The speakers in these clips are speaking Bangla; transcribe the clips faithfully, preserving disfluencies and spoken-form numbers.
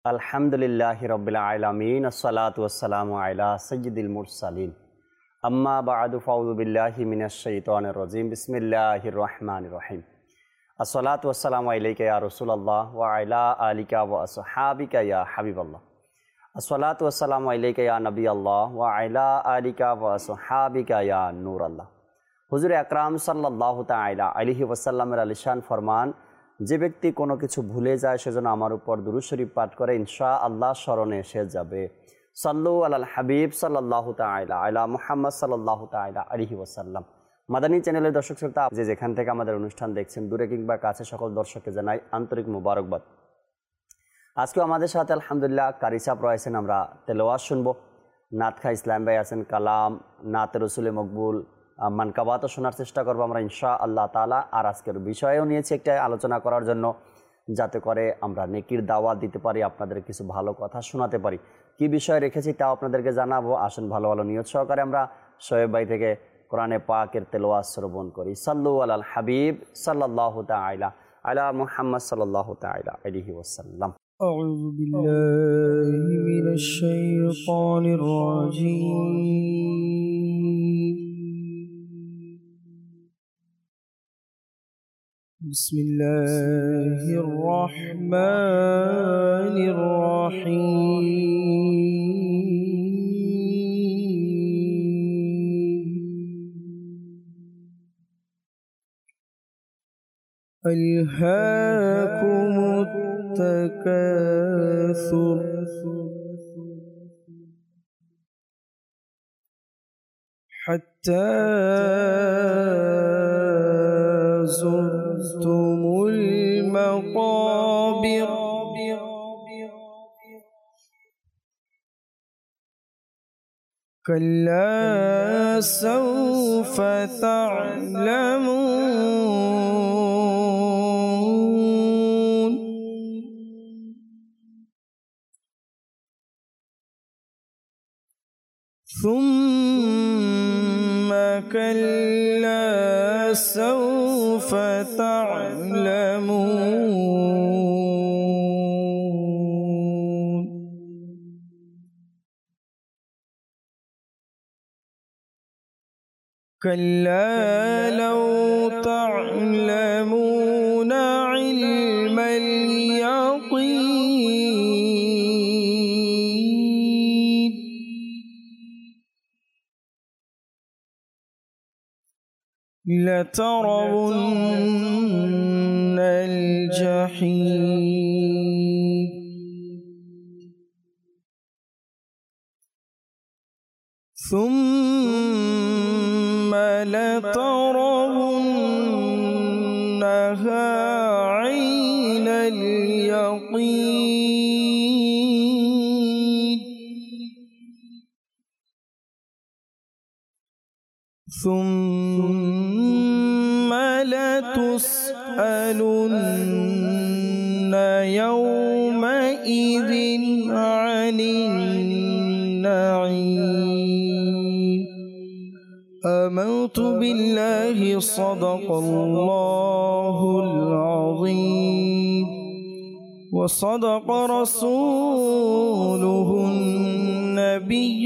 আলহামদুলিল্লাহি রাব্বিল আলামিন আসসালাতু ওয়াসসালামু আলা সাইয়্যিদিল মুরসালিন আম্মা বা'দু ফাউযু বিল্লাহি মিনাশ শাইতানির রাজিম বিসমিল্লাহির রহমানির রহিম আসসালাতু ওয়াসসালামু আলাইকা ইয়া রাসূলুল্লাহ ওয়া আলা আলিকা ওয়া আসহাবিকা ইয়া হাবিবাল্লাহ আসসালাতু ওয়াসসালামু আলাইকা ইয়া নবিয়াল্লাহ ওয়া আলা আলিকা ওয়া আসহাবিকা ইয়া নূরাল্লাহ। হুজুর আকরাম সাল্লাল্লাহু তাআলা আলাইহি ওয়াসাল্লামের আলিশান ফরমান, যে ব্যক্তি কোনো কিছু ভুলে যায় সেজন্য আমার উপর দুরূদ শরীফ পাঠ করে ইনশাআল্লাহ স্মরণে এসে যাবে। সাল্লু আলাল হাবিব সাল্লাল্লাহু তাআলা আলা মুহাম্মদ সাল্লাল্লাহু তাআলা আলাইহি ওয়াসাল্লাম। মাদানী চ্যানেলের দর্শক শ্রোতা, যে যেখান থেকে আমাদের অনুষ্ঠান দেখছেন, দূরে কিংবা কাছে, সকল দর্শককে জানাই আন্তরিক মুবারকবাদ। আজকেও আমাদের সাথে আলহামদুলিল্লাহ কারি সাহেব রয়েছেন। আমরা তেলাওয়াত শুনবো। নাত খা ইসলাম ভাই আছেন, কালাম, নাতে রসুলে মকবুল, মানকাবাতও শোনার চেষ্টা করবো আমরা ইনশাআল্লাহ তাআলা। আর আজকের বিষয়েও নিয়েছি একটা আলোচনা করার জন্য, যাতে করে আমরা নেকির দাওয়াত দিতে পারি, আপনাদের কিছু ভালো কথা শোনাতে পারি। কি বিষয় রেখেছি তাও আপনাদেরকে জানাবো। আসুন ভালো ভালো নিয়ত সহকারে আমরা শোয়েব ভাই থেকে কোরআনে পাকের তেলাওয়াত শ্রবণ করি। সাল্লু আলাল হাবিব সাল্লাল্লাহু তাআলা আলা মুহাম্মদ সাল্লাল্লাহু তাআলা আলাইহি ওয়াসাল্লাম। أعوذ بالله من الشيطان الرجيم. بسم الله الرحمن الرحيم. ألهاكم التكاثر حتى زرتم المقابر كلا سوف تعلمون ثم كلا سوف تعلمون كلا لو تعلمون علم اليقين لترون الجحيم ثم لترونها عين اليقين ثم لتسألن يومئذ عن النعيم. آمنت بالله صدق الله العظيم وصدق رسوله النبي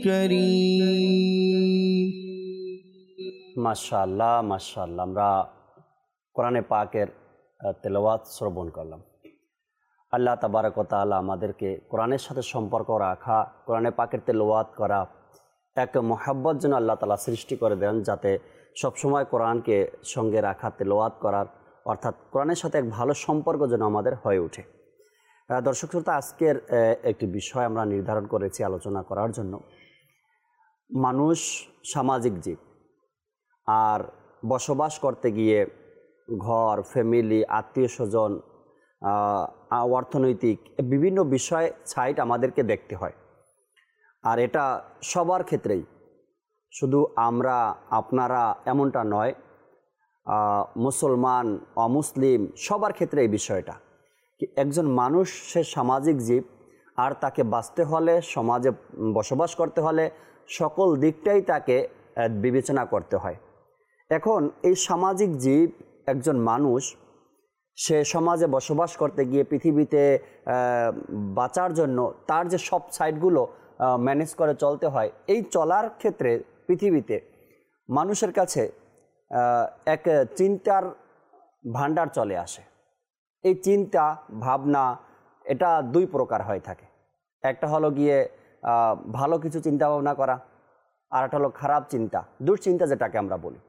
الكريم. মাশাআল্লাহ মাশাআল্লাহ। আমরা কোরআনে পাকের তেলাওয়াত শ্রবণ করলাম। আল্লাহ তাবারক ওয়া তাআলা আমাদেরকে কোরআনের সাথে সম্পর্ক রাখা, কোরআনে পাকের তেলাওয়াত করা, এক মহব্বত যেন আল্লাহ তাআলা সৃষ্টি করে দেন, যাতে সবসময় কোরআনকে সঙ্গে রাখা, তেলাওয়াত করার, অর্থাৎ কোরআনের সাথে এক ভালো সম্পর্ক যেন আমাদের হয়ে ওঠে। দর্শক শ্রোতা, আজকের একটি বিষয় আমরা নির্ধারণ করেছি আলোচনা করার জন্য। মানুষ সামাজিক জীব, আর বসবাস করতে গিয়ে ঘর, ফ্যামিলি, আত্মীয় স্বজন, অর্থনৈতিক বিভিন্ন বিষয় সাইড আমাদেরকে দেখতে হয়। আর এটা সবার ক্ষেত্রেই, শুধু আমরা আপনারা এমনটা নয়, মুসলমান অমুসলিম সবার ক্ষেত্রে এই বিষয়টা। একজন মানুষ সে সামাজিক জীব, আর তাকে বাঁচতে হলে, সমাজে বসবাস করতে হলে সকল দিকটাই তাকে বিবেচনা করতে হয়। এখন এই সামাজিক জীব একজন মানুষ, সে সমাজে বসবাস করতে গিয়ে পৃথিবীতে বাঁচার জন্য তার যে সব সাইডগুলো ম্যানেজ করে চলতে হয়, এই চলার ক্ষেত্রে পৃথিবীতে মানুষের কাছে এক চিন্তার ভাণ্ডার চলে আসে। এই চিন্তা ভাবনা এটা দুই প্রকার হয়ে থাকে। একটা হলো গিয়ে ভালো কিছু চিন্তা ভাবনা করা, আর একটা হলো খারাপ চিন্তা, দুশ্চিন্তা যেটাকে আমরা বলি।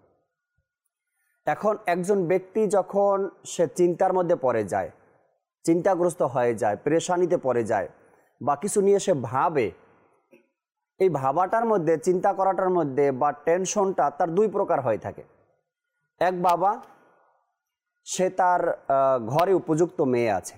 এখন একজন ব্যক্তি যখন সে চিন্তার মধ্যে পড়ে যায়, চিন্তাগ্রস্ত হয়ে যায়, পেরেশানিতে পড়ে যায়, বা কিছু নিয়ে সে ভাবে, এই ভাবাটার মধ্যে, চিন্তা করাটার মধ্যে বা টেনশনটা তার দুই প্রকার হয়ে থাকে। এক বাবা, সে তার ঘরে উপযুক্ত মেয়ে আছে,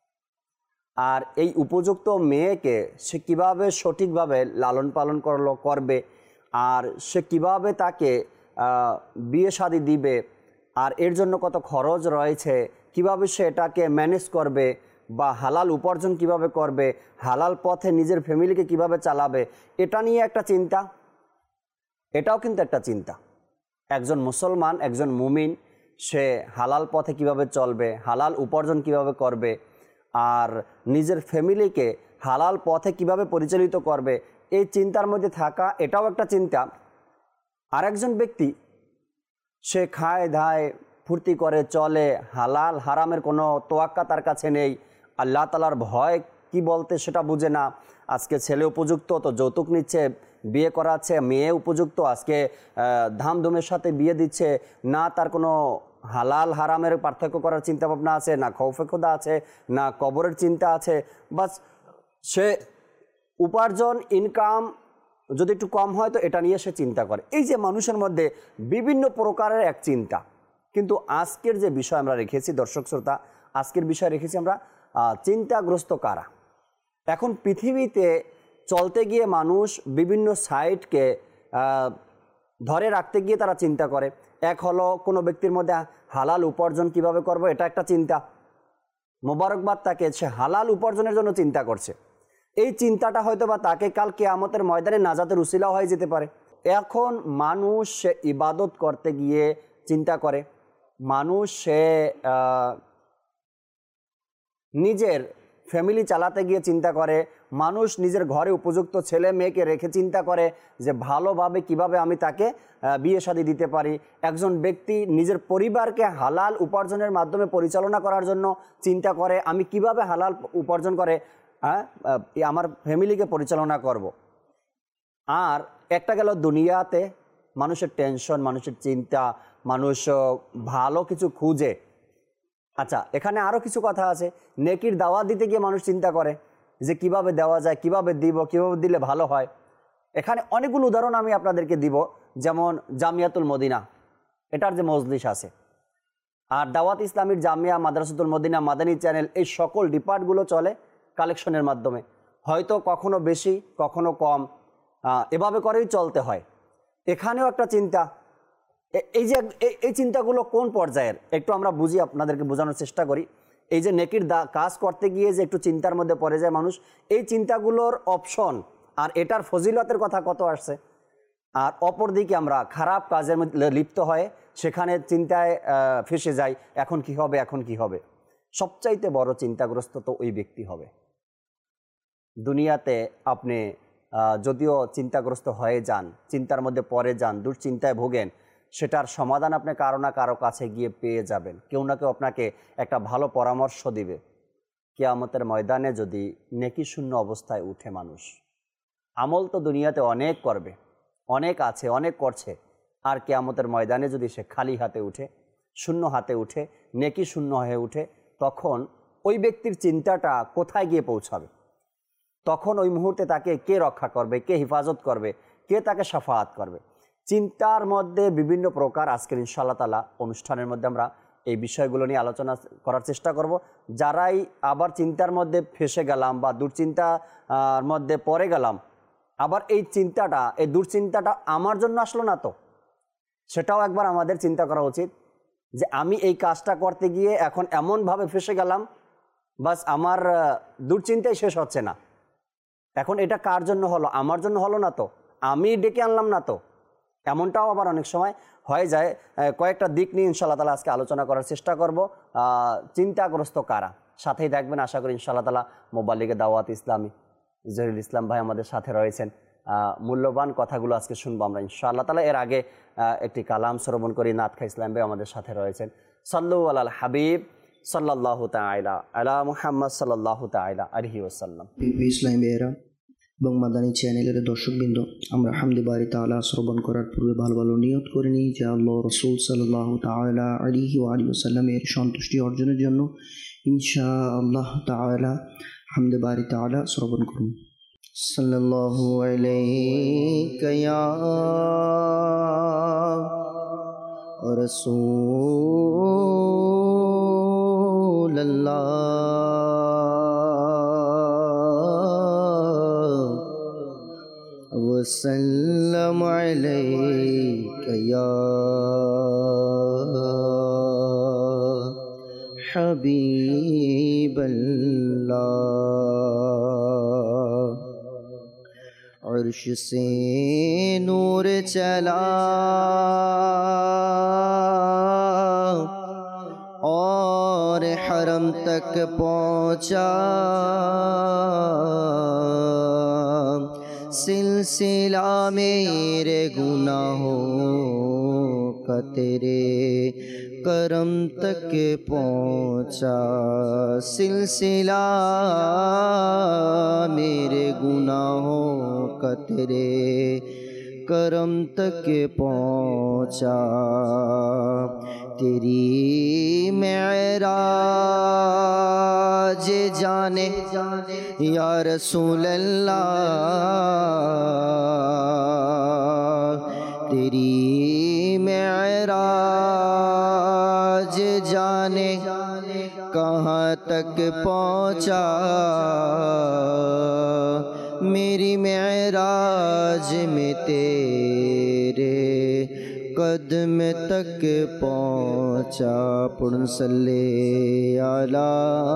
আর এই উপযুক্ত মেয়েকে সে কিভাবে সঠিকভাবে লালন পালন করলো করবে, আর সে কিভাবে তাকে বিয়ে শাদী দিবে, আর এর জন্য কত খরচ রয়েছে, কিভাবে সে এটাকে ম্যানেজ করবে, বা হালাল উপার্জন কিভাবে করবে, হালাল পথে নিজের ফ্যামিলিকে কিভাবে চালাবে, এটা নিয়ে একটা চিন্তা। এটাও কিন্তু একটা চিন্তা। একজন মুসলমান, একজন মুমিন, সে হালাল পথে কিভাবে চলবে, হালাল উপার্জন কিভাবে করবে, আর নিজের ফ্যামিলিকে হালাল পথে কিভাবে পরিচালিত করবে, এই চিন্তার মধ্যে থাকা, এটাও একটা চিন্তা। আরেকজন ব্যক্তি, সে খায় ধায় ফুর্তি করে চলে, হালাল হারামের কোনো তোয়াক্কা তার কাছে নেই, আল্লাহ তাআলার ভয় কি বলতে সেটা বুঝে না। আজকে ছেলে উপযুক্ত তো যৌতুক নিচ্ছে, বিয়ে করাচ্ছে, মেয়ে উপযুক্ত আজকে ধামধুমের সাথে বিয়ে দিচ্ছে, না তার কোনো হালাল হারামের পার্থক্য করার চিন্তা ভাবনা আছে, না খৌফে খোদা আছে, না কবরের চিন্তা আছে। বাস সে উপার্জন, ইনকাম যদি একটু কম হয় তো এটা নিয়ে সে চিন্তা করে। এই যে মানুষের মধ্যে বিভিন্ন প্রকারের এক চিন্তা। কিন্তু আজকের যে বিষয় আমরা রেখেছি, দর্শক শ্রোতা, আজকের বিষয় রেখেছি আমরা চিন্তাগ্রস্ত কারা। এখন পৃথিবীতে চলতে গিয়ে মানুষ বিভিন্ন সাইডকে ধরে রাখতে গিয়ে তারা চিন্তা করে। এক হলো কোনো ব্যক্তির মধ্যে হালাল উপার্জন কিভাবে করব, এটা একটা চিন্তা। মোবারকবাদ তাকে, সে হালাল উপার্জনের জন্য চিন্তা করছে। এই চিন্তাটা হয়তো বা তাকে কাল কিয়ামতের ময়দানে নাজাতের উসিলা হয়ে যেতে পারে। এখন মানুষ সে ইবাদত করতে গিয়ে চিন্তা করে, মানুষ সে নিজের ফ্যামিলি চালাতে গিয়ে চিন্তা করে, মানুষ নিজের ঘরে উপযুক্ত ছেলে মেয়েকে রেখে চিন্তা করে যে ভালোভাবে কিভাবে আমি তাকে বিয়ে শাদী দিতে পারি। একজন ব্যক্তি নিজের পরিবারকে হালাল উপার্জনের মাধ্যমে পরিচালনা করার জন্য চিন্তা করে, আমি কিভাবে হালাল উপার্জন করে হ্যাঁ আমার ফ্যামিলিকে পরিচালনা করব। আর একটা গেল দুনিয়াতে মানুষের টেনশন, মানুষের চিন্তা, মানুষ ভালো কিছু খুঁজে। আচ্ছা, এখানে আরও কিছু কথা আছে। নেকির দাওয়াত দিতে গিয়ে মানুষ চিন্তা করে যে কিভাবে দেওয়া যায়, কিভাবে দিব, কিভাবে দিলে ভালো হয়। এখানে অনেকগুলো উদাহরণ আমি আপনাদেরকে দিব, যেমন জামিয়াতুল মদিনা, এটার যে মজলিস আছে, আর দাওয়াত ইসলামীর জামিয়া, মাদ্রাসাতুল মদিনা, মাদানী চ্যানেল, এই সকল ডিপার্টগুলো চলে কালেকশনের মাধ্যমে। হয়তো কখনো বেশি, কখনো কম, এভাবে করেই চলতে হয়। এখানেও একটা চিন্তা। এই যে এই চিন্তাগুলো কোন পর্যায়ের একটু আমরা বুঝি, আপনাদেরকে বোঝানোর চেষ্টা করি। এই যে নেকির দা কাজ করতে গিয়ে যে একটু চিন্তার মধ্যে পড়ে যায় মানুষ, এই চিন্তাগুলোর অপশন আর এটার ফজিলতের কথা কত আসছে। আর অপরদিকে আমরা খারাপ কাজের মধ্যে লিপ্ত হয়ে সেখানে চিন্তায় ফেসে যাই, এখন কি হবে, এখন কি হবে। সবচাইতে বড় চিন্তাগ্রস্ত তো ওই ব্যক্তি হবে। দুনিয়াতে আপনি যদিও চিন্তাগ্রস্ত হয়ে যান, চিন্তার মধ্যে পড়ে যান, দুশ্চিন্তায় ভোগেন, সেটার সমাধান আপনি কারো না কারো কাছে গিয়ে পেয়ে যাবেন। কেউ না কেউ আপনাকে একটা ভালো পরামর্শ দিবে। কিয়ামতের ময়দানে যদি নেকি শূন্য অবস্থায় উঠে মানুষ, আমল তো দুনিয়াতে অনেক করবে, অনেক আছে, অনেক করছে, আর কিয়ামতের ময়দানে যদি সে খালি হাতে উঠে, শূন্য হাতে উঠে, নেকি শূন্য হয়ে উঠে, তখন ওই ব্যক্তির চিন্তাটা কোথায় গিয়ে পৌঁছাবে? তখন ওই মুহূর্তে তাকে কে রক্ষা করবে, কে হেফাজত করবে, কে তাকে শাফাআত করবে? চিন্তার মধ্যে বিভিন্ন প্রকার। আজকের ইনশাআল্লাহ তাআলা অনুষ্ঠানের মধ্যে আমরা এই বিষয়গুলো নিয়ে আলোচনা করার চেষ্টা করব। যারাই আবার চিন্তার মধ্যে ফেসে গেলাম বা দুশ্চিন্তার মধ্যে পড়ে গেলাম, আবার এই চিন্তাটা, এই দুশ্চিন্তাটা আমার জন্য আসলো না তো, সেটাও একবার আমাদের চিন্তা করা উচিত যে আমি এই কাজটা করতে গিয়ে এখন এমনভাবে ফেসে গেলাম, বাস আমার দুশ্চিন্তাই শেষ হচ্ছে না। এখন এটা কার জন্য হলো? আমার জন্য হলো না তো, আমি ডেকে আনলাম না তো। এমনটাও আবার অনেক সময় হয়ে যায়। কয়েকটা দিক নিয়ে ইনশাআল্লাহ তাআলা আজকে আলোচনা করার চেষ্টা করব। চিন্তাগ্রস্ত কারা, সাথেই থাকবেন আশা করি ইনশাআল্লাহ তাআলা। মোবাল্লিগে দাওয়াত ইসলামী জহিরুল ইসলাম ভাই আমাদের সাথে রয়েছেন। মূল্যবান কথাগুলো আজকে শুনবো আমরা ইনশাআল্লাহ তাআলা। এর আগে একটি কালাম শ্রবণ করি, নাতখা ইসলাম ভাই আমাদের সাথে রয়েছেন। সাল্লু আলাল হাবিব সাল্লাল্লাহু তাআলা আলা মুহাম্মদ সাল্লাল্লাহু তাআলা আলাইহি ওয়াসাল্লাম। ইসলাম ভাইয়েরা এবং মাদানী চ্যানেলের দর্শকবৃন্দ, আমরা হামদে বারি তাআলা শ্রবণ করার পূর্বে ভালো ভালো নিয়ত করে নিই যে আল্লাহ রাসূল সাল্লাল্লাহু তাআলা আলাইহি ওয়া আলিহি ওয়াসাল্লামের সন্তুষ্টি অর্জনের জন্য ইনশাআল্লাহ তাআলা হামদে বারি তাআলা শ্রবণ করুন। সাল্লাল্লাহু আলাইকা ইয়া রাসূলুল্লাহ وسلم عليك يا حبيب الله अर्श से नूर चला और हरम तक पहुँचा, सिलसिला मेरे गुनाहों का तेरे करम तक पहुँचा, सिलसिला मेरे गुनाहों का तेरे करम तक पहुँचा। तेरी मेराज जाने या रसूल अल्लाह, तेरी मेराज जाने कहाँ तक पहुँचा, मेरी मेराज में तेरे कदम तक पहुँचा। पुन सल्ले अला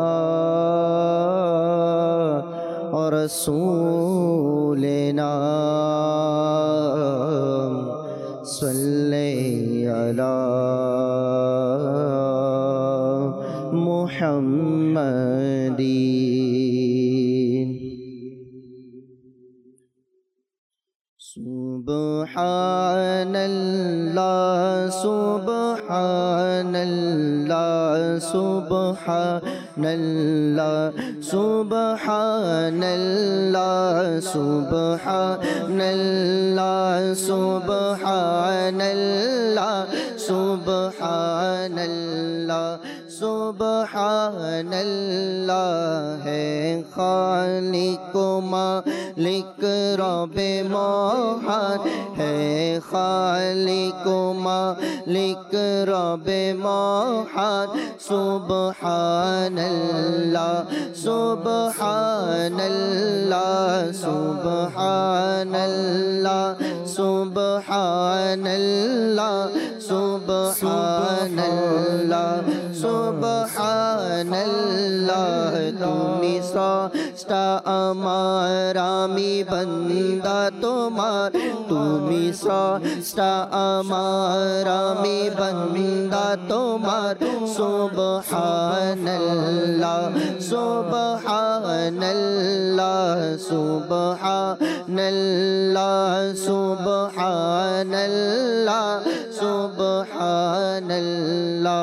और रसूलना सल्ले अला मुहम्मदीन। सुब्हानल्लाह सुब्हानल्लाह सुब्हानल्लाह सुब्हानल्लाह सुब्हानल्लाह सुब्हानल्लाह सुब्हानल्लाह सुब्हानल्लाह है खालिक मालिक रब्बे महान है, खालिक मालिक रब्बे महान। सुब्हानल्लाह सुब्हानल्लाह सुब्हानल्लाह सुब्हानल्लाह सुब्हानल्लाह सुब्हानल्लाह। तुमी सृष्टा আমার আমি বন্দা তোমার, তুমি সৃষ্টা আমার আমি বন্দা তোমার। সুবহানাল্লাহ সুবহানাল্লাহ সুবহানাল্লাহ সুবহানাল্লাহ সুবহানাল্লাহ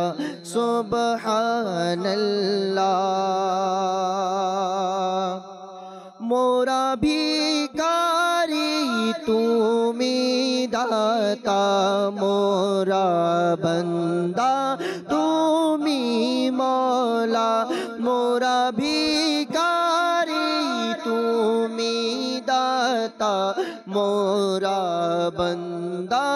সুবহানাল্লাহ। মোরা ভিখারি তুমি দাতা, মোরা বন্দা তুমি মৌলা। মোরা ভিখারি তুমি দাতা, মোরা বন্দা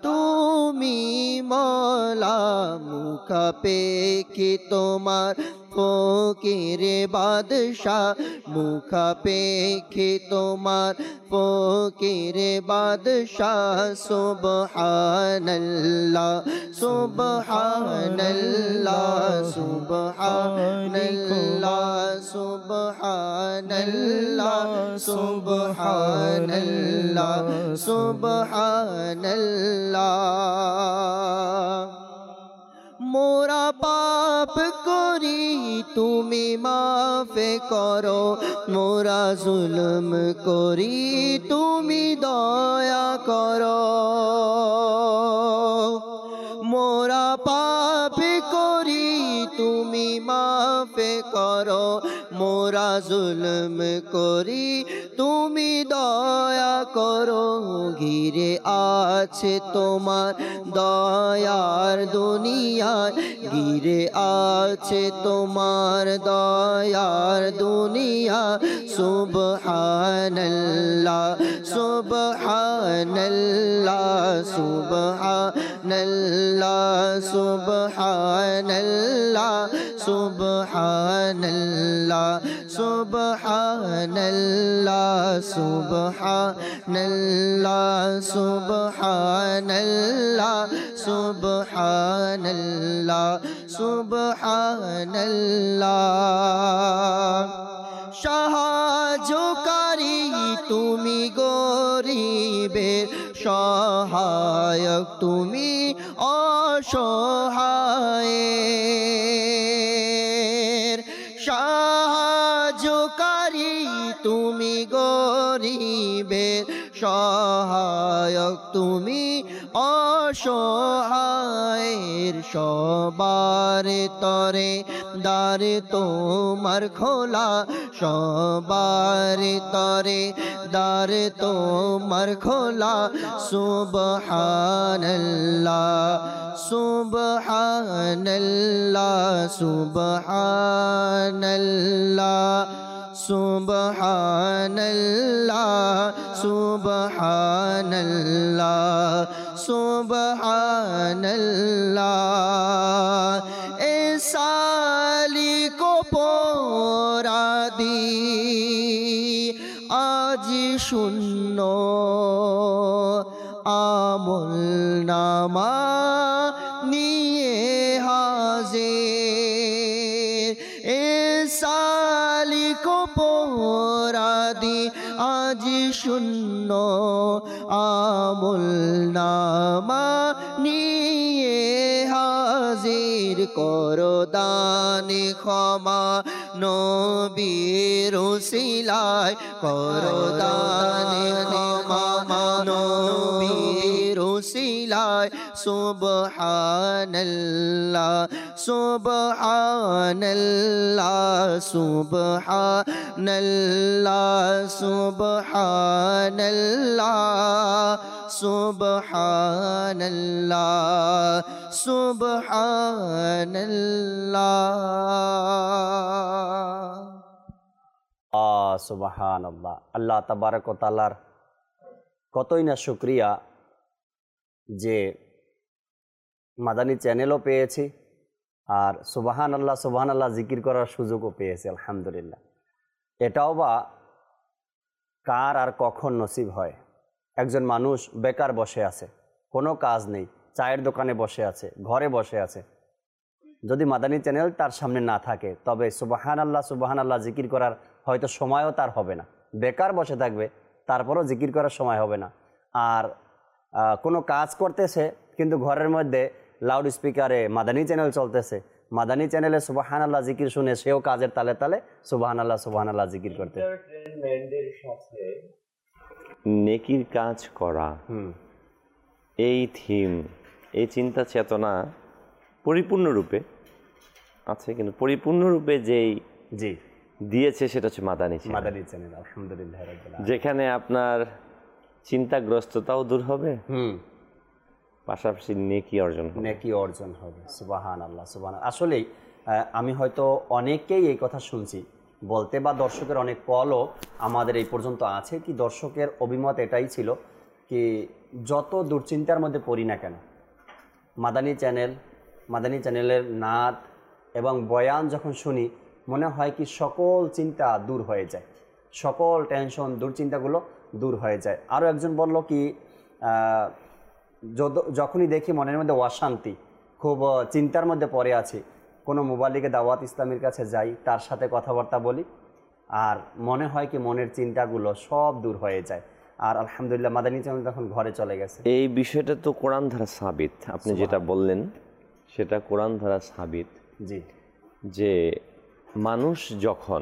তুমি মৌলা। মুখ পে কি তোমার ফকির বাদশাহ মুখাপেক্ষী তোমার ফকির বাদশাহ সুবহানাল্লাহ সুবহানাল্লাহ সুবহানাল্লাহ সুবহানাল্লাহ সুবহানাল্লাহ সুবহানাল্লাহ মোরা পাপ করি তুমি মাফ করো মোরা জুলম করি তুমি দয়া করো মোরা পাপ করি তুমি মাফ করো মোরা জুলম করি তুমি দয়া করো ঘিরে আছে তোমার দয়ার দুনিয়ার ঘিরে আছে তোমার দয়ার দুনিয়া সুবহানাল্লাহ সুবহানাল্লাহ সুবহানাল্লাহ সুবহানাল্লাহ সুবহানাল্লাহ সুবহানাল্লাহ সুবহানাল্লাহ সুবহানাল্লাহ সুবহানাল্লাহ সুবহানাল্লাহ সাহায্যকারী তুমি গরিবের সহায়ক তুমি অসহায়ের সাহায্যকারী তুমি গরিবের সহায়ক তুমি অসহায়ের সবার তরে দ্বার তোমার খোলা সবার তরে দ্বার তোমার খোলা সুবহানাল্লাহ সুবহানাল্লাহ সুবহানাল্লাহ সুবহানাল্লাহ সুবহানাল্লাহ সুবহানাল্লাহ এ সালিকো পরাদি আজ শূন্য আমল নামা নিয়ে হাজির এ সালিকো পরাদি আজ শূন্য আমল নামা নিয়ে হাজির করো দানে ক্ষমা নবীর উসিলায় করো দানে ক্ষমা নবীর উসিলায় সুবহানাল্লাহ সুবহানাল্লাহ সুবহানাল্লাহ সুবহানাল্লাহ সুবহানাল্লাহ সুবহানাল্লাহ আ সুবহানাল্লাহ। আল্লাহ তাবারক ওয়া তাআলার কতই না শুকরিয়া যে মাদানী চ্যানেলও পেয়েছি আর সুবহানাল্লাহ সুবহানাল্লাহ জিকির করার সুযোগও পেয়েছি আলহামদুলিল্লাহ। এটাও বা কার আর কখন নসিব হয়। একজন মানুষ বেকার বসে আছে, কোনো কাজ নেই, চায়ের দোকানে বসে আছে, ঘরে বসে আছে, যদি মাদানী চ্যানেল তার সামনে না থাকে তবে সুবহানাল্লাহ সুবহানাল্লাহ জিকির করার হয়তো সময়ও তার হবে না। বেকার বসে থাকবে, তারপরও জিকির করার সময় হবে না। আর কোনো কাজ করতেছে কিন্তু ঘরের মধ্যে লাউড স্পিকারে মাদানী চ্যানেল চলতেছে, মাদানী চ্যানেলে সুবহানাল্লাহ জিকির শুনে সেও কাজের তালে তালে সুবহানাল্লাহ সুবহানাল্লাহ জিকির করতে। নেকির কাজ করা, এই থিম, এই চিন্তা চেতনা পরিপূর্ণরূপে আছে, কিন্তু পরিপূর্ণরূপে যেই জি দিয়েছে সেটা হচ্ছে মাদানী চ্যানেল। মাদানী চ্যানেল আলহামদুলিল্লাহ, যেখানে আপনার চিন্তাগ্রস্ততাও দূর হবে, হুম পাশাপাশি নেকি অর্জন হবে, নেকি অর্জন হবে। সুবহানাল্লাহ সুবহানাল্লাহ। আসলেই আমি হয়তো অনেককেই এই কথা শুনছি বলতে, বা দর্শকের অনেক কলও আমাদের এই পর্যন্ত আছে, কি দর্শকের অভিমত এটাই ছিল কি যত দুশ্চিন্তার মধ্যে পড়ি না কেন, মাদানী চ্যানেল, মাদানী চ্যানেলের নাত এবং বয়ান যখন শুনি মনে হয় কি সকল চিন্তা দূর হয়ে যায়, সকল টেনশন দুশ্চিন্তাগুলো দূর হয়ে যায়। আরও একজন বলল কি যখনই দেখি মনের মধ্যে অশান্তি, খুব চিন্তার মধ্যে পড়ে আছি, কোনো মুবাল্লিগে দাওয়াত ইসলামের কাছে যাই, তার সাথে কথাবার্তা বলি, আর মনে হয় কি মনের চিন্তাগুলো সব দূর হয়ে যায়। আর আলহামদুলিল্লাহ মাদানী চ্যানেল তখন ঘরে চলে গেছে। এই বিষয়টা তো কোরআন ধারা সাবিত, আপনি যেটা বললেন সেটা কোরআন ধারা সাবিত। জি, যে মানুষ যখন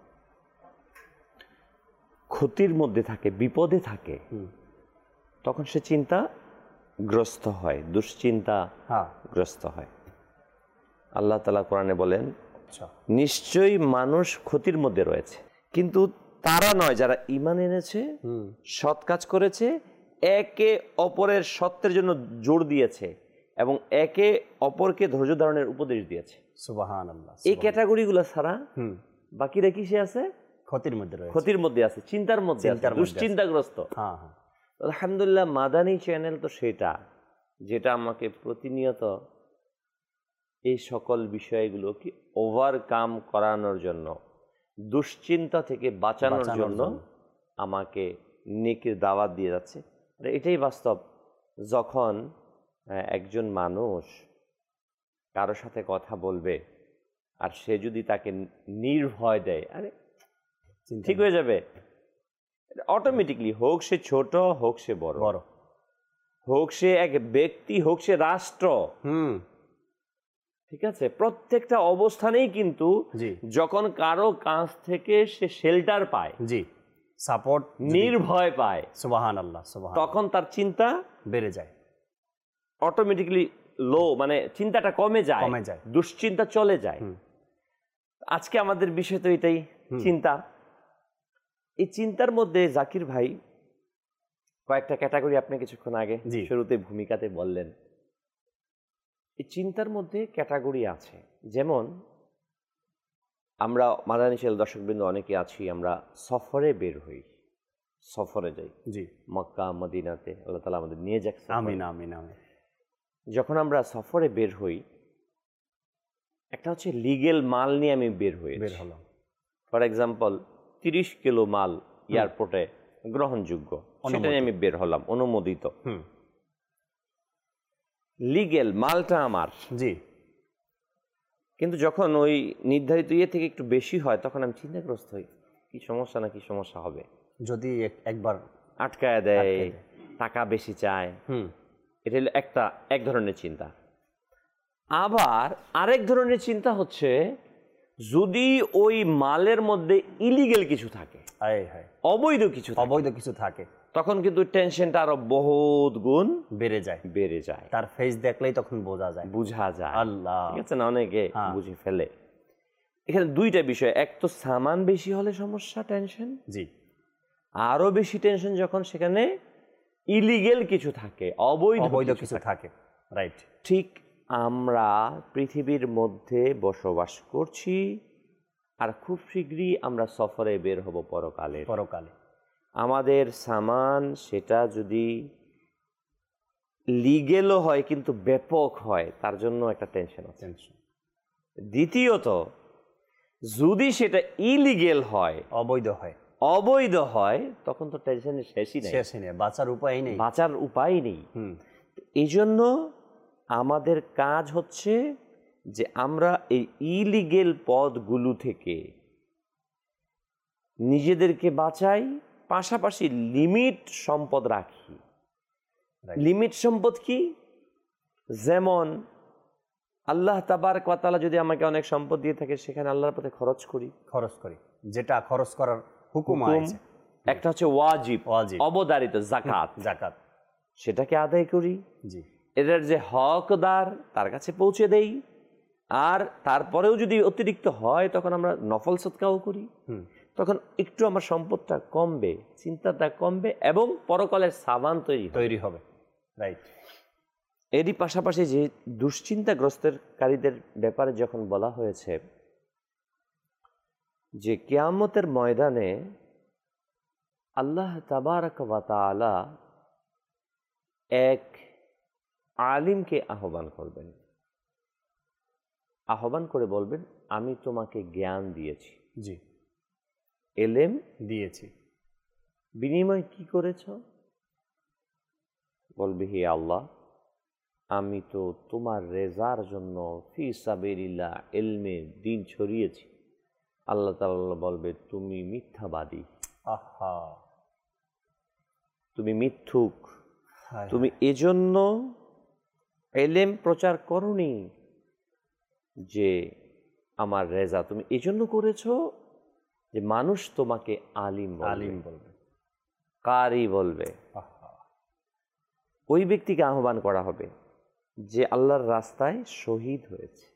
ক্ষতির মধ্যে থাকে, বিপদে থাকে, তখন সে চিন্তাগ্রস্ত হয়, দুশ্চিন্তা গ্রস্ত হয়। আল্লাহ তাআলা কোরআনে বলেন, নিশ্চয়ই মানুষ ক্ষতির মধ্যে রয়েছে, কিন্তু তারা নয় যারা ঈমান এনেছে, সৎ কাজ করেছে, একে অপরের সত্যের জন্য জোর দিয়েছে এবং একে অপরকে ধৈর্য ধারণের উপদেশ দিয়েছে। সুবহানাল্লাহ। এই ক্যাটাগরিগুলো ছাড়া বাকিরা কিসে আছে? ক্ষতির মধ্যে রয়েছে, ক্ষতির মধ্যে আছে, চিন্তার মধ্যে আছে, দুশ্চিন্তাগ্রস্ত। হ্যাঁ হ্যাঁ। আলহামদুলিল্লাহ মাদানী চ্যানেল তো সেটা, যেটা আমাকে প্রতিনিয়ত এই সকল বিষয়গুলো কি ওভারকাম করানোর জন্য, দুশ্চিন্তা থেকে বাঁচানোর জন্য আমাকে নেকির দাওয়াত দিয়ে যাচ্ছে। এটাই বাস্তব। যখন একজন মানুষ কারোর সাথে কথা বলবে আর সে যদি তাকে নির্ভয় দেয়, আরে ঠিক হয়ে যাবে অটোমেটিকলি, হোক সে ছোট হোক সে বড়, বড় হোক সে এক ব্যক্তি হোক সে রাষ্ট্র, হুম ঠিক আছে, প্রত্যেকটা অবস্থানেই কিন্তু যখন কারো কাছ থেকে সে শেল্টার পায়, জি সাপোর্ট, নির্ভয় পায়, সুবহানাল্লাহ সুবহানাল্লাহ, তখন তার চিন্তা বেড়ে যায়, অটোমেটিকলি লো, মানে চিন্তাটা কমে যায়, কমে যায়, দুশ্চিন্তা চলে যায়। আজকে আমাদের বিষয় তো এটাই, চিন্তা। এই চিন্তার মধ্যে জাকির ভাই কয়েকটা ক্যাটাগরি আপনি কিছুক্ষণ আগে শুরুতে ভূমিকাতে বললেন। এই চিন্তার মধ্যে ক্যাটাগরি আছে, যেমন আমরা মাদানী চ্যানেল দর্শকবৃন্দ অনেকে আছি, আমরা সফরে বের হই, সফরে যাই, জি মক্কা মদিনাতে, আল্লাহ তাআলা আমাদের নিয়ে যাক। আমিন আমিন আমিন। যখন আমরা সফরে বের হই, একটা হচ্ছে লিগেল মাল নিয়ে আমি বের হই, বের হলাম, ফর এক্সাম্পল তিরিশ কিলো মাল এয়ারপোর্টে গ্রহণযোগ্য, সেটা নিয়ে আমি বের হলাম, অনুমোদিত, লিগেল মালটা আমার, জি। কিন্তু যখন ওই নির্ধারিত ইয়ে থেকে একটু বেশি হয়, তখন আমি চিন্তাগ্রস্ত হই, কি সমস্যা না কি সমস্যা হবে, যদি একবার আটকায় দেয়, টাকা বেশি চায়। হুম এটা হলো একটা এক ধরনের চিন্তা। আবার আরেক ধরনের চিন্তা হচ্ছে, যদি ওই মালের মধ্যে ইলিগেল কিছু থাকে, অবৈধ কিছু অবৈধ কিছু থাকে, তখন কিন্তু টেনশনটা আরো বহুত গুণ বেড়ে যায়, বেড়ে যায়। তার ফেস দেখলেই তখন বোঝা যায়, বোঝা যায়, আল্লাহ, ঠিক আছে না, অনেকে বুঝে ফেলে। এখানে দুইটা বিষয়, এক তো সামান বেশি হলে সমস্যা, টেনশন, জি। আরো বেশি টেনশন যখন সেখানে ইলিগেল কিছু থাকে, অবৈধ অবৈধ কিছু থাকে, রাইট। ঠিক আমরা পৃথিবীর মধ্যে বসবাস করছি, আর খুব শীঘ্রই আমরা সফরে বের হব পরকালে। পরকালে আমাদের সামান সেটা যদি লিগেলও হয় কিন্তু ব্যাপক হয়, তার জন্য একটা টেনশন আছে। দ্বিতীয়ত, যদি সেটা ইলিগেল হয়, অবৈধ হয়, অবৈধ হয়, তখন তো টেনশনের শেষই নেই, শেষই নেই, বাঁচার উপায় নেই, বাঁচার উপায় নেই। এই জন্য আমাদের কাজ হচ্ছে যে আমরা এই ইলিগেল পথগুলো থেকে নিজেদেরকে বাঁচাই, পাশাপাশি লিমিট সম্পদ রাখি। লিমিট সম্পদ কি? যেমন আল্লাহ তাবারক ওয়া তাআলা যদি আমাকে অনেক সম্পদ দিয়ে থাকে, সেখানে আল্লাহর পথে খরচ করি, খরচ করি, যেটা খরচ করার হুকুম আছে। একটা হচ্ছে ওয়াজিব, ওয়াজিব, অবধারিত যাকাত, যাকাত, সেটাকে আদায় করি। জি। এটার যে হকদার তার কাছে পৌঁছে দেই, আর তারপরেও যদি অতিরিক্ত হয় তখন আমরা নফল সদকাও করি। তখন একটু আমার সম্পদটা কমবে, চিন্তাটা কমবে, এবং পরকালের সাবান তৈরি তৈরি হবে, রাইট। এরই পাশাপাশি যে দুশ্চিন্তাগ্রস্তের কারীদের ব্যাপারে যখন বলা হয়েছে যে কিয়ামতের ময়দানে আল্লাহ তাবারক ওয়া তাআলা এক আলিমকে আহ্বান করবেন, আহ্বান করে বলবেন, আমি তোমাকে জ্ঞান দিয়েছি, জি এলেম দিয়েছি, বিনিময় কি করেছ? বলবে, হে আল্লাহ, আমি তো তোমার রেজার জন্য ফি সাবিলিল্লাহ এলমে দিন ছড়িয়েছি। আল্লাহ তাআলা বলবে, তুমি মিথ্যাবাদী, আহা, তুমি মিথ্যুক, হায় তুমি এজন্য এলেম প্রচার করনি যে আমার রেজা, তুমি এজন্য করেছো যে মানুষ তোমাকে আলিম বলবে, আলিম বলবে, কারি বলবে। আহা, ওই ব্যক্তিকে আহ্বান করা হবে যে আল্লাহর রাস্তায় শহীদ হয়েছে।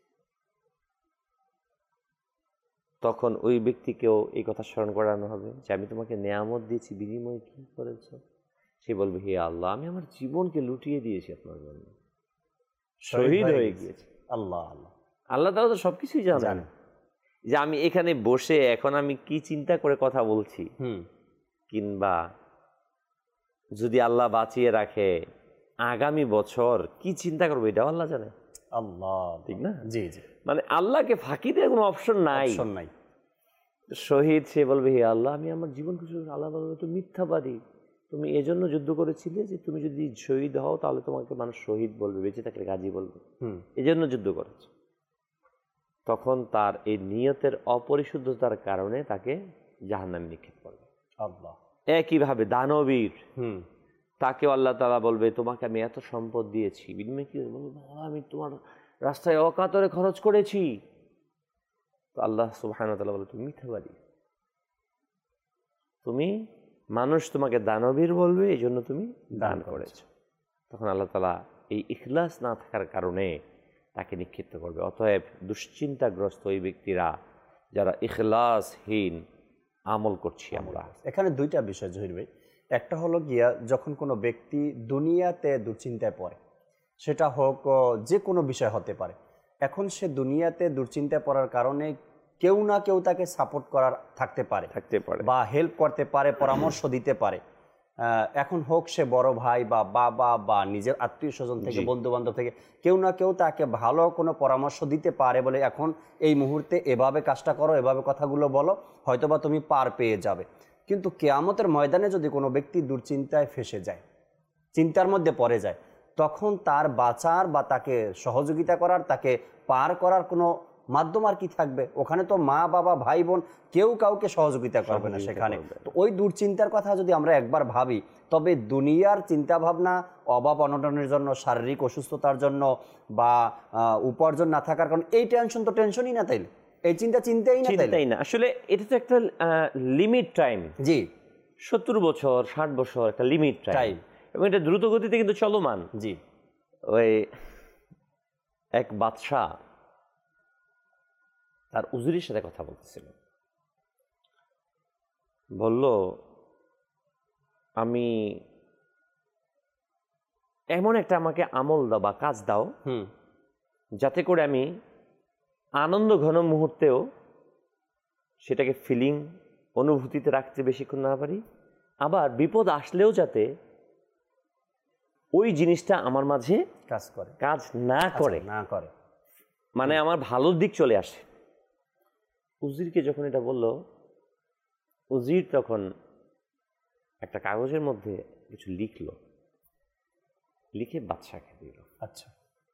তখন ওই ব্যক্তিকেও এই কথা স্মরণ করানো হবে যে আমি তোমাকে নেয়ামত দিয়েছি, বিনিময়ে কি করেছ? সে বলবে, হে আল্লাহ, আমি আমার জীবনকে লুটিয়ে দিয়েছি আপনার জন্য, শহীদ হয়ে গিয়েছি। আল্লাহ আল্লাহ আল্লাহ তাআলা তো সবকিছুই জানেন, জানেন। যে আমি এখানে বসে এখন আমি কি চিন্তা করে কথা বলছি, হুম কিংবা যদি আল্লাহ বাঁচিয়ে রাখে আগামী বছর কি চিন্তা করবো, এটাও আল্লাহ জানে। আল্লাহ, ঠিক না? জি জি, মানে আল্লাহকে ফাঁকি দেওয়ার কোনো অপশন নাই। অপশন নাই। শহীদ সে বলবে, হে আল্লাহ, আমি আমার জীবনকে শহীদ। আল্লাহ বলবে, তুমি মিথ্যাবাদী, তুমি এজন্য যুদ্ধ করেছিলে যে তুমি যদি শহীদ হও তাহলে তোমাকে মানুষ শহীদ বলবে, বেঁচে থাকলে গাজী বলবে, হুম এজন্য যুদ্ধ করেছ। তখন তার এই নিয়তের অপরিশুদ্ধতার কারণে তাকে জাহান্নামে নিক্ষেপ করবে। আল্লাহ, একইভাবে দানবীর, হুম তাকেও আল্লাহ তাআলা বলবে, তোমাকে আমি এত সম্পদ দিয়েছি, বিনিময়ে কি বলবো, বাবা আমি তোমার রাস্তায় অকাতরে খরচ করেছি। তো আল্লাহ সুবহানাহু ওয়া তাআলা বলে, তুমি মিথ্যাবাদী, তুমি মানুষ তোমাকে দানবীর বলবে, এই জন্য তুমি দান করেছ। তখন আল্লাহ তাআলা এই ইখলাস না থাকার কারণে তাকে নিক্ষিপ্ত করবে। অতএব দুশ্চিন্তাগ্রস্ত ওই ব্যক্তিরা যারা ইখলাসহীন আমল করছি আমরা। এখানে দুইটা বিষয় জহির ভাই। একটা হলো গিয়া, যখন কোনো ব্যক্তি দুনিয়াতে দুশ্চিন্তায় পড়ে, সেটা হোক যে কোনো বিষয় হতে পারে। এখন সে দুনিয়াতে দুশ্চিন্তায় পড়ার কারণে কেউ না কেউ তাকে সাপোর্ট করার থাকতে পারে থাকতে পারে বা হেল্প করতে পারে, পরামর্শ দিতে পারে। এখন হোক সে বড় ভাই বা বাবা বা নিজের আত্মীয় স্বজন থেকে, বন্ধু বান্ধব থেকে কেউ না কেউ তাকে ভালো কোনো পরামর্শ দিতে পারে, বলে এখন এই মুহূর্তে এভাবে কাজটা করো, এভাবে কথাগুলো বলো, হয়তোবা তুমি পার পেয়ে যাবে। কিন্তু কিয়ামতের ময়দানে যদি কোনো ব্যক্তি দুশ্চিন্তায় ফেসে যায়, চিন্তার মধ্যে পড়ে যায়, তখন তার বাঁচার বা তাকে সহযোগিতা করার, তাকে পার করার কোনো মাধ্যম আর কি থাকবে? ওখানে তো মা বাবা ভাই বোন কেউ কাউকে সহযোগিতা করবে না সেখানে। তো ওই দুশ্চিন্তার কথা যদি আমরা একবার ভাবি, তবে দুনিয়ার চিন্তা ভাবনা অভাব অনটনের জন্য, শারীরিক অসুস্থতার জন্য বা উপার্জন না থাকার কারণে, এই টেনশন তো টেনশনই না, তাইলে এই চিন্তা চিন্তাই না, চিন্তাই না। আসলে এটা তো একটা লিমিট টাইম। জি, সত্তর বছর ষাট বছর একটা লিমিট টাইম, এবং এটা দ্রুত গতিতে কিন্তু চলমান। জি, ওই এক বাদশাহ তার উজিরের সাথে কথা বলতেছিল, বলল, আমি এমন একটা আমাকে আমল দাও বা কাজ দাও, হুম যাতে করে আমি আনন্দ ঘন মুহূর্তেও সেটাকে ফিলিং অনুভূতিতে রাখতে বেশিক্ষণ না পারি, আবার বিপদ আসলেও যাতে ওই জিনিসটা আমার মাঝে কাজ করে, কাজ না করে না করে, মানে আমার ভালোর দিক চলে আসে। উজিরকে যখন এটা বলল, উজির তখন একটা কাগজের মধ্যে কিছু লিখলো, লিখে বাদশাকে দিল। আচ্ছা,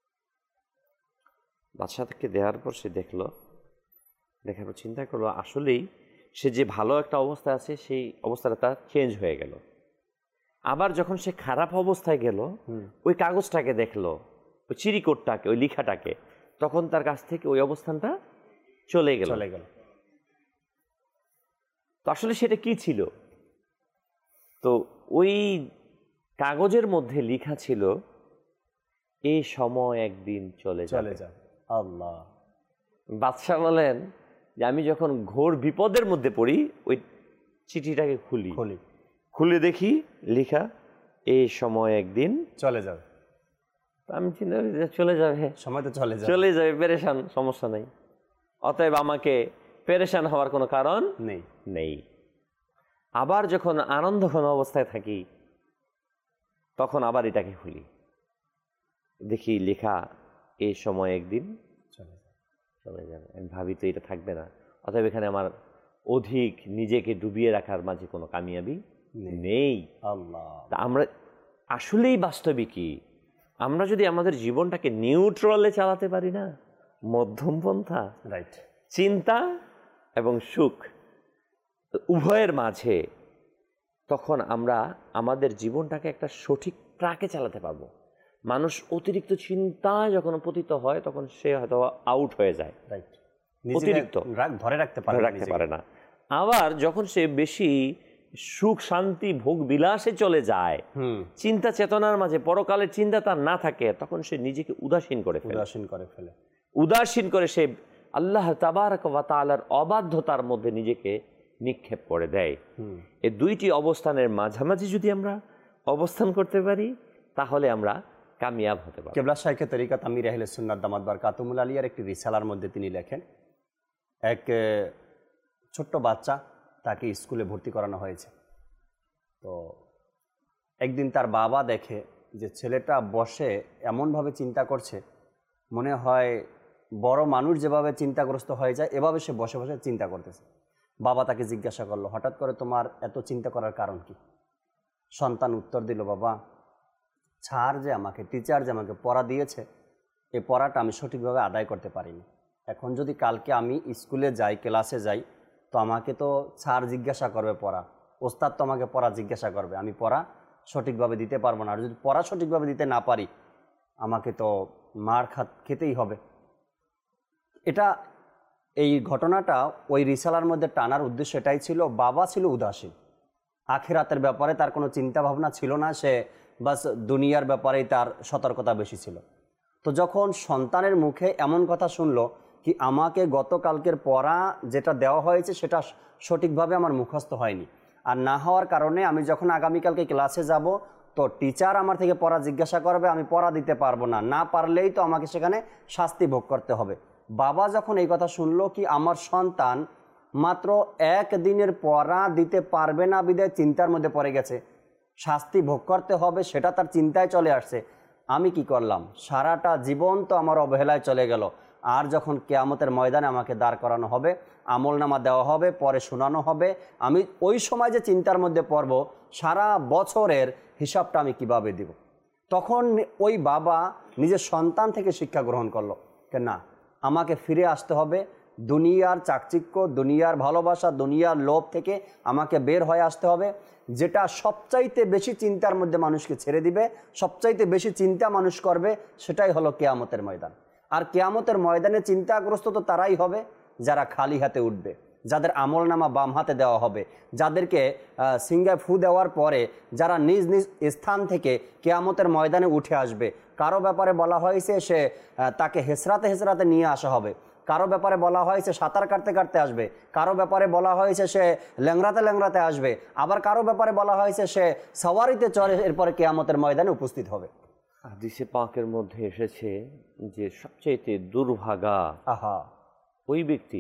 বাদশাকে দেওয়ার পর সে দেখলো, দেখার পর চিন্তা করলো, আসলেই সে যে ভালো একটা অবস্থায় আছে সেই অবস্থাটা তার চেঞ্জ হয়ে গেল। আবার যখন সে খারাপ অবস্থায় গেল, ওই কাগজটাকে দেখলো, ওই চিরিকোটটাকে, ওই লিখাটাকে, তখন তার কাছ থেকে ওই অবস্থানটা চলে গেল চলে গেল তো আসলে সেটা কি ছিল? তো ওই কাগজের মধ্যে লেখা ছিল, এই সময় একদিন চলে চলে যাবে। যাবে। আল্লাহ। বাদশাহ বলেন যে আমি যখন ঘোর বিপদের মধ্যে পড়ি, ওই চিঠিটাকে খুলি খুলি খুলে দেখি লেখা, এই সময় একদিন চলে যাবে। আমি চিন্তা করি যে চলে যাবে, সময় তো চলে যাবে, চলে যাবে, পেরেশান, সমস্যা নেই। অতএব আমাকে পেরেশান হওয়ার কোনো কারণ নেই নেই আবার যখন আনন্দঘন অবস্থায় থাকি, তখন আবার এটাকে খুলি, দেখি লেখা, এই সময় একদিন চলে যাবে। চলে যাবে। আমি ভাবি তো এটা থাকবে না, অতএব এখানে আমার অধিক নিজেকে ডুবিয়ে রাখার মাঝে কোনো কামিয়াবি নেই। আল্লাহ, তা আমরা আসলেই বাস্তবিকই আমরা যদি আমাদের জীবনটাকে নিউট্রালে চালাতে পারি না, মধ্যমপন্থা, রাইট, চিন্তা এবং সুখ উভয়ের মাঝে, তখন আমরা আমাদের জীবনটাকে একটা সঠিক ট্র্যাকে চালাতে পারবো। মানুষ অতিরিক্ত চিন্তায় যখন পতিত হয় তখন সে হয়তো আউট হয়ে যায়, রাইট, অতিরিক্ত ধরে রাখতে পারে ধরে রাখতে পারে না। আবার যখন সে বেশি সুখ শান্তি ভোগ বিলাসে চলে যায়, চিন্তা চেতনার মাঝে পরকালের চিন্তা তার না থাকে, তখন সে নিজেকে উদাসীন করে ফেলে উদাসীন করে ফেলে উদাসীন করে সে আল্লাহ তাবারক ওয়া তাআলার অবাধ্যতার মধ্যে নিজেকে নিক্ষেপ করে দেয়। এই দুইটি অবস্থানের মাঝামাঝি যদি আমরা অবস্থান করতে পারি তাহলে আমরা কামিয়াব হতে পারি। কেবলা শাইখে তরিকাত আমির আহলে সুন্নাত দামাত বারকাতুহুল আলিয়ার একটি রিসালার মধ্যে তিনি লেখেন, এক ছোট্ট বাচ্চা, তাকে স্কুলে ভর্তি করানো হয়েছে। তো একদিন তার বাবা দেখে যে ছেলেটা বসে এমনভাবে চিন্তা করছে, মনে হয় বড় মানুষ যেভাবে চিন্তাগ্রস্ত হয়ে যায় এভাবে সে বসে বসে চিন্তা করতেছে। বাবা তাকে জিজ্ঞাসা করলো, হঠাৎ করে তোমার এত চিন্তা করার কারণ কি? সন্তান উত্তর দিল, বাবা, স্যার যে আমাকে, টিচার যে আমাকে পড়া দিয়েছে, এই পড়াটা আমি সঠিকভাবে আদায় করতে পারিনি। এখন যদি কালকে আমি স্কুলে যাই, ক্লাসে যাই, তো আমাকে তো স্যার জিজ্ঞাসা করবে পড়া, ওস্তাদ তো আমাকে পড়া জিজ্ঞাসা করবে, আমি পড়া সঠিকভাবে দিতে পারবো না। আর যদি পড়া সঠিকভাবে দিতে না পারি আমাকে তো মার খা খেতেই হবে। এটা এই ঘটনাটা ওই রিসালার মধ্যে টানার উদ্দেশ্য এটাই ছিল, বাবা ছিল উদাসীন, আখিরাতের ব্যাপারে তার কোনো চিন্তা ভাবনা ছিল না, সে বাস দুনিয়ার ব্যাপারেই তার সতর্কতা বেশি ছিল। তো যখন সন্তানের মুখে এমন কথা শুনলো কি আমাকে গতকালকের পড়া যেটা দেওয়া হয়েছে সেটা সঠিকভাবে আমার মুখস্থ হয়নি, আর না হওয়ার কারণে আমি যখন আগামীকালকে ক্লাসে যাব তো টিচার আমার থেকে পড়া জিজ্ঞাসা করবে, আমি পড়া দিতে পারবো না, না পারলেই তো আমাকে সেখানে শাস্তি ভোগ করতে হবে। বাবা যখন এই কথা শুনলো কি আমার সন্তান মাত্র এক দিনের পড়া দিতে পারবে না বিধায় চিন্তার মধ্যে পড়ে গেছে, শাস্তি ভোগ করতে হবে সেটা তার চিন্তায় চলে আসছে, আমি কি করলাম, সারাটা জীবন তো আমার অবহেলায় চলে গেল। আর যখন কিয়ামতের ময়দানে আমাকে দাঁড় করানো হবে, আমলনামা দেওয়া হবে, পরে শোনানো হবে, আমি ওই সময় যে চিন্তার মধ্যে পড়ব সারা বছরের হিসাবটা আমি কিভাবে দিব। তখন ওই বাবা নিজের সন্তান থেকে শিক্ষা গ্রহণ করলো যে না, আমাকে ফিরে আসতে হবে দুনিয়ার চাকচিক্য, দুনিয়ার ভালোবাসা, দুনিয়ার লোভ থেকে আমাকে বের হয়ে আসতে হবে। যেটা সবচাইতে বেশি চিন্তার মধ্যে মানুষকে ছেড়ে দিবে, সবচাইতে বেশি চিন্তা মানুষ করবে, সেটাই হলো কিয়ামতের ময়দান। আর কিয়ামতের ময়দানে চিন্তাগ্রস্ত তো তারাই হবে যারা খালি হাতে উঠবে, যাদের আমলনামা বাম হাতে দেওয়া হবে, যাদেরকে সিঙ্গায় ফু দেওয়ার পরে যারা নিজ নিজ স্থান থেকে কিয়ামতের ময়দানে উঠে আসবে। কারো ব্যাপারে বলা হয়েছে সে তাকে হেসরাতে হেসরাতে নিয়ে আসা হবে, কারো ব্যাপারে বলা হয়েছে সাঁতার কাটতে কাটতে আসবে, কারো ব্যাপারে বলা হয়েছে সে ল্যাংড়াতে ল্যাংড়াতে আসবে, আবার কারো ব্যাপারে বলা হয়েছে সে সওয়ারিতে চড়ে এরপরে কিয়ামতের ময়দানে উপস্থিত হবে। হাদিসে পাকের মধ্যে এসেছে যে সবচেয়ে দুর্ভাগা আহা ওই ব্যক্তি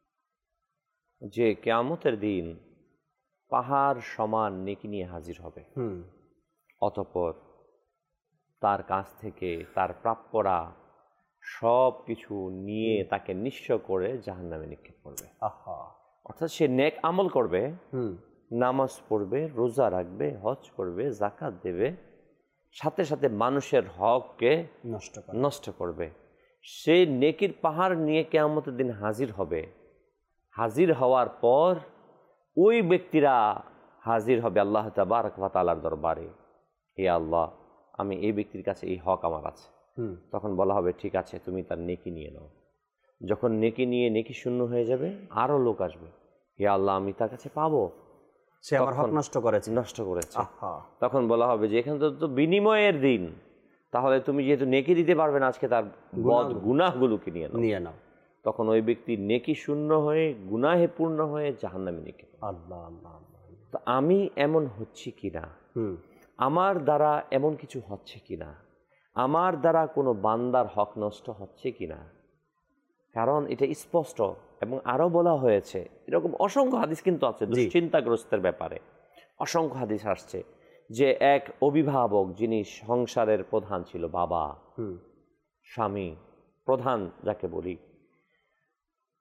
যে কিয়ামতের দিন পাহাড় সমান নেকি নিয়ে হাজির হবে, হুম অতঃপর তার কাছ থেকে তার প্রাপ্যরা সব কিছু নিয়ে তাকে নিঃস্ব করে জাহান্নামে নিক্ষেপ করবে। আহা অর্থাৎ সে নেক আমল করবে, হুম নামাজ পড়বে, রোজা রাখবে, হজ করবে, যাকাত দেবে, সাথে সাথে মানুষের হককে নষ্ট করে নষ্ট করবে। সে নেকির পাহাড় নিয়ে কিয়ামতের দিন হাজির হবে। হাজির হওয়ার পর ওই ব্যক্তিরা হাজির হবে আল্লাহ তাবারক ওয়া তাআলার দরবারে, হে আল্লাহ, আমি এই ব্যক্তির কাছে এই হক আমার আছে। হুম তখন বলা হবে ঠিক আছে, তুমি তার নেকি নিয়ে নাও। যখন নেকি নিয়ে নেকি শূন্য হয়ে যাবে, আরও লোক আসবে, হে আল্লাহ, আমি তার কাছে পাবো, সে আমার হক নষ্ট করেছে নষ্ট করেছে। আহা তখন বলা হবে যে এখানে তো তো বিনিময়ের দিন, তাহলে তুমি যেহেতু নেকি দিতে পারবে না, আজকে তার বদ গুনাহগুলোকে নিয়ে নাও। নিয়ে নাও। তখন ওই ব্যক্তি নেকি শূন্য হয়ে গুনাহে পূর্ণ হয়ে জাহান্নামে নিক্ষেপ। আল্লাহ আল্লাহ আল্লাহ। তো আমি এমন হচ্ছি কিনা, হুম আমার দ্বারা এমন কিছু হচ্ছে কিনা, আমার দ্বারা কোনো বান্দার হক নষ্ট হচ্ছে কিনা, কারণ এটা স্পষ্ট এবং আরও বলা হয়েছে, এরকম অসংখ্য হাদিস কিন্তু আছে দুশ্চিন্তাগ্রস্তের ব্যাপারে। অসংখ্য হাদিস আসছে যে এক অভিভাবক যিনি সংসারের প্রধান ছিল, বাবা, হুম স্বামী, প্রধান যাকে বলি,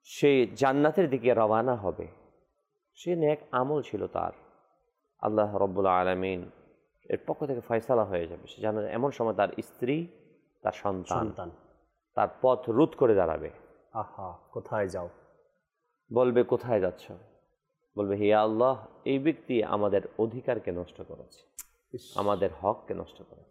সে জান্নাতের দিকে রওনা হবে, সে নেক আমল ছিল তার, আল্লাহ রব্বুল আলামিন এর পক্ষ থেকে ফয়সালা হয়ে যাবে। সে জানে এমন সময় তার স্ত্রী, তার সন্তান সন্তান তার পথ রোধ করে দাঁড়াবে। আহা, কোথায় যাও? বলবে কোথায় যাচ্ছ? বলবে হে আল্লাহ, এই ব্যক্তি আমাদের অধিকারকে নষ্ট করেছে, আমাদের হককে নষ্ট করেছে।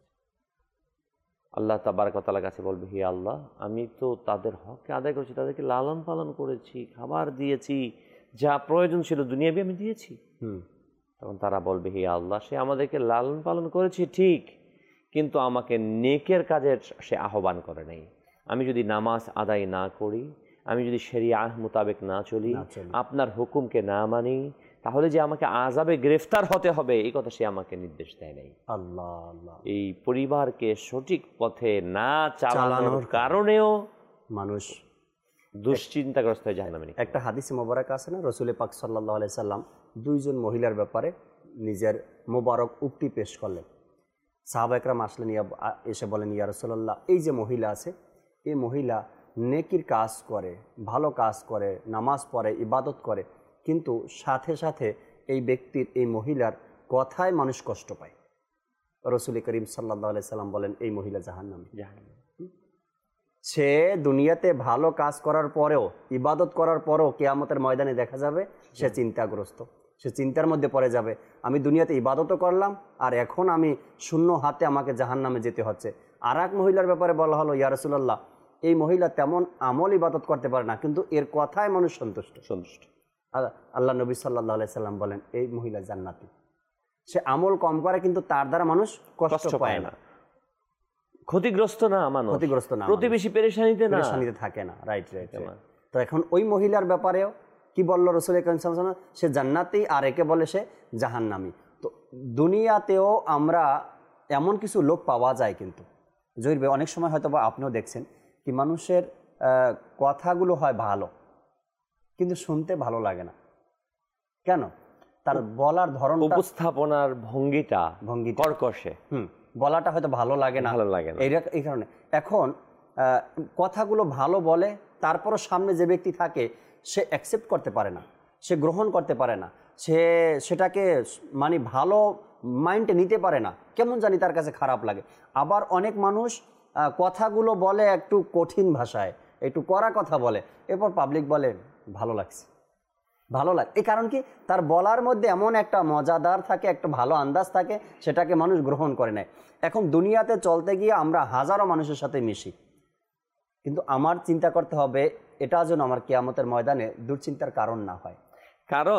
আল্লাহ তাবারক ওয়া তাআলার কাছে বলবে হে আল্লাহ, আমি তো তাদের হককে আদায় করেছি, তাদেরকে লালন পালন করেছি, খাবার দিয়েছি, যা প্রয়োজন ছিল দুনিয়াবি আমি দিয়েছি। হুম তখন তারা বলবে হে আল্লাহ, সে আমাদেরকে লালন পালন করেছে ঠিক, কিন্তু আমাকে নেকের কাজের সে আহ্বান করে নাই। আমি যদি নামাজ আদায় না করি, আমি যদি শরিয়াহ মোতাবেক না চলি, আপনার হুকুমকে না মানি, তাহলে যে আমাকে আযাবে গ্রেফতার হতে হবে এই কথা সে আমাকে নির্দেশ দেয় নাই। আল্লাহ আল্লাহ। এই পরিবারকে সঠিক পথে না চালানোর কারণেও মানুষ দুশ্চিন্তাগ্রস্ত হয়ে জাহান্নামে। একটা হাদিসে মোবারক আছে না, রসুল পাক সাল্লাল্লাহু আলাইহি সাল্লাম দুইজন মহিলার ব্যাপারে নিজের মোবারক উক্তি পেশ করলেন। সাহাবা একরাম আসলেন, এসে বলেন ইয়া রাসূলুল্লাহ, এই যে মহিলা আছে, এই মহিলা নেকির কাজ করে, ভালো কাজ করে, নামাজ পড়ে, ইবাদত করে, কিন্তু সাথে সাথে এই ব্যক্তির, এই মহিলার কথায় মানুষ কষ্ট পায়। রসুল করিম সাল্লাল্লাহু আলাইহি সাল্লাম বলেন এই মহিলা জাহান্নামী। জাহান্নামে সে দুনিয়াতে ভালো কাজ করার পরেও, ইবাদত করার পরেও কিয়ামতের ময়দানে দেখা যাবে সে চিন্তাগ্রস্ত, সে চিন্তার মধ্যে পড়ে যাবে, আমি দুনিয়াতে ইবাদতও করলাম আর এখন আমি শূন্য হাতে আমাকে জাহান্নামে যেতে হচ্ছে। আর এক মহিলার ব্যাপারে বলা হলো ইয়া রাসূলুল্লাহ, এই মহিলা তেমন আমল ইবাদত করতে পারে না, কিন্তু এর কথায় মানুষ সন্তুষ্ট সন্তুষ্ট আল্লাহ নবী সাল্লাল্লাহু আলাইহি সাল্লাম বলেন এই মহিলা জান্নাতি। সে আমল কম করে কিন্তু তার দ্বারা মানুষ কষ্ট পায় না, ক্ষতিগ্রস্ত না, মানুষ ক্ষতিগ্রস্ত না, প্রতিবেশী পেরেশানিতে না, পেরেশানিতে থাকে না। রাইট রাইট তো এখন ওই মহিলার ব্যাপারেও কি বলল রাসূল করিম সাল্লাল্লাহু আলাইহি ওয়াসাল্লাম, সে জান্নাতি আর একে বলে সে জাহান্নামী। তো দুনিয়াতেও আমরা এমন কিছু লোক পাওয়া যায়, কিন্তু জহির ভাই অনেক সময় হয়তো বা আপনিও দেখছেন কি মানুষের কথাগুলো হয় ভালো কিন্তু শুনতে ভালো লাগে না। কেন? তার বলার ধরন, উপস্থাপনার ভঙ্গিটা ভঙ্গি কর্কশে, হুম বলাটা হয়তো ভালো লাগে না, ভালো লাগে না এই কারণে এখন কথাগুলো ভালো বলে, তারপরও সামনে যে ব্যক্তি থাকে সে অ্যাকসেপ্ট করতে পারে না, সে গ্রহণ করতে পারে না, সে সেটাকে মানে ভালো মাইন্ডে নিতে পারে না, কেমন জানি তার কাছে খারাপ লাগে। আবার অনেক মানুষ কথাগুলো বলে একটু কঠিন ভাষায়, একটু কড়া কথা বলে, এরপর পাবলিক বলে ভালো লাগছে, ভালো লাগে। এই কারণ কি, তার বলার মধ্যে এমন একটা মজাদার থাকে, একটা ভালো আন্দাজ থাকে, সেটাকে মানুষ গ্রহণ করে নেয়। এখন দুনিয়াতে চলতে গিয়ে আমরা হাজারো মানুষের সাথে মিশি, কিন্তু আমার চিন্তা করতে হবে এটা যেন আমার কিয়ামতের ময়দানে দুশ্চিন্তার কারণ না হয়। কারণ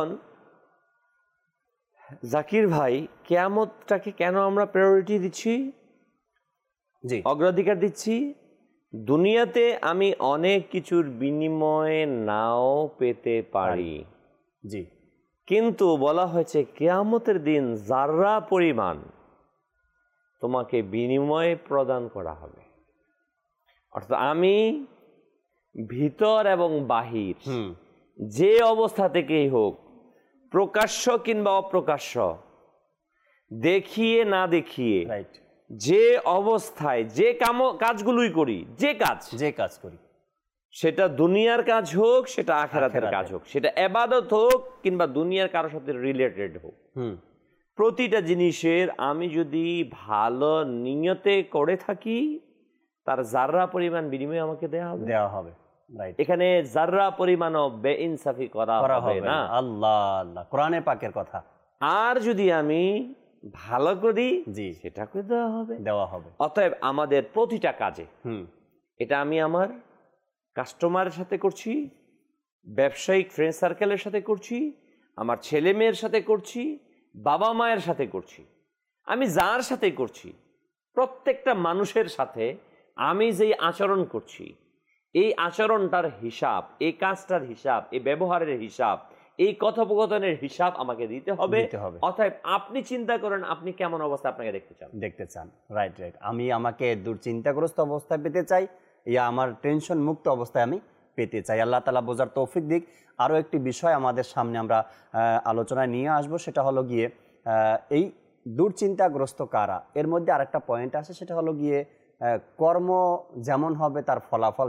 জাকির ভাই, কিয়ামতটাকে কেন আমরা প্রায়োরিটি দিচ্ছি, জি অগ্রাধিকার দিচ্ছি? দুনিয়াতে আমি অনেক কিছুর বিনিময়ে নাও পেতে পারি, জি, কিন্তু বলা হয়েছে কিয়ামতের দিন যাররা পরিমাণ তোমাকে বিনিময়ে প্রদান করা হবে। অর্থাৎ আমি ভিতর এবং বাহির যে অবস্থা থেকেই হোক, প্রকাশ্য কিংবা অপ্রকাশ্য, দেখিয়ে না দেখিয়ে, রাইট, যে অবস্থায় যে কাম কাজগুলোই করি, যে কাজ যে কাজ করি, সেটা দুনিয়ার কাজ হোক, সেটা আখিরাতের কাজ হোক, সেটা ইবাদত হোক কিংবা দুনিয়ার কারোর সাথে রিলেটেড হোক, প্রতিটা জিনিসের আমি যদি ভালো নিয়তে করে থাকি, তার যাররা পরিমাণ বিনিময় আমাকে দেওয়া হবে দেওয়া হবে রাইট। এখানে যাররা পরিমাণও বেইনসাফি করা হবে না। আল্লাহ আল্লাহ, কোরআনে পাকের কথা। আর যদি আমি ভালো করি, জি, সেটাকে দেওয়া হবে দেওয়া হবে অতএব আমাদের প্রতিটা কাজে, হুম এটা আমি আমার কাস্টমারের সাথে করছি, ব্যবসায়িক ফ্রেন্ড সার্কেলের সাথে করছি, আমার ছেলে মেয়ের সাথে করছি, বাবা মায়ের সাথে করছি, আমি যার সাথে করছি, প্রত্যেকটা মানুষের সাথে আমি যেই আচরণ করছি, এই আচরণটার হিসাব, এই কাজটার হিসাব, এই ব্যবহারের হিসাব, এই কথোপকথনের হিসাব আমাকে দিতে হবে। অতএব আপনি চিন্তা করেন আপনি কেমন অবস্থা আপনাকে দেখতে চান দেখতে চান রাইট রাইট আমি আমাকে দুশ্চিন্তাগ্রস্ত অবস্থায় পেতে চাই, ইয়া আমার টেনশন মুক্ত অবস্থায় আমি পেতে চাই। আল্লাহ তাআলা বোঝার তৌফিক দিক। আরও একটি বিষয় আমাদের সামনে আমরা আলোচনায় নিয়ে আসব, সেটা হলো গিয়ে এই দুশ্চিন্তাগ্রস্ত কারা। এর মধ্যে আরেকটা পয়েন্ট আছে, সেটা হলো গিয়ে কর্ম যেমন হবে তার ফলাফল সে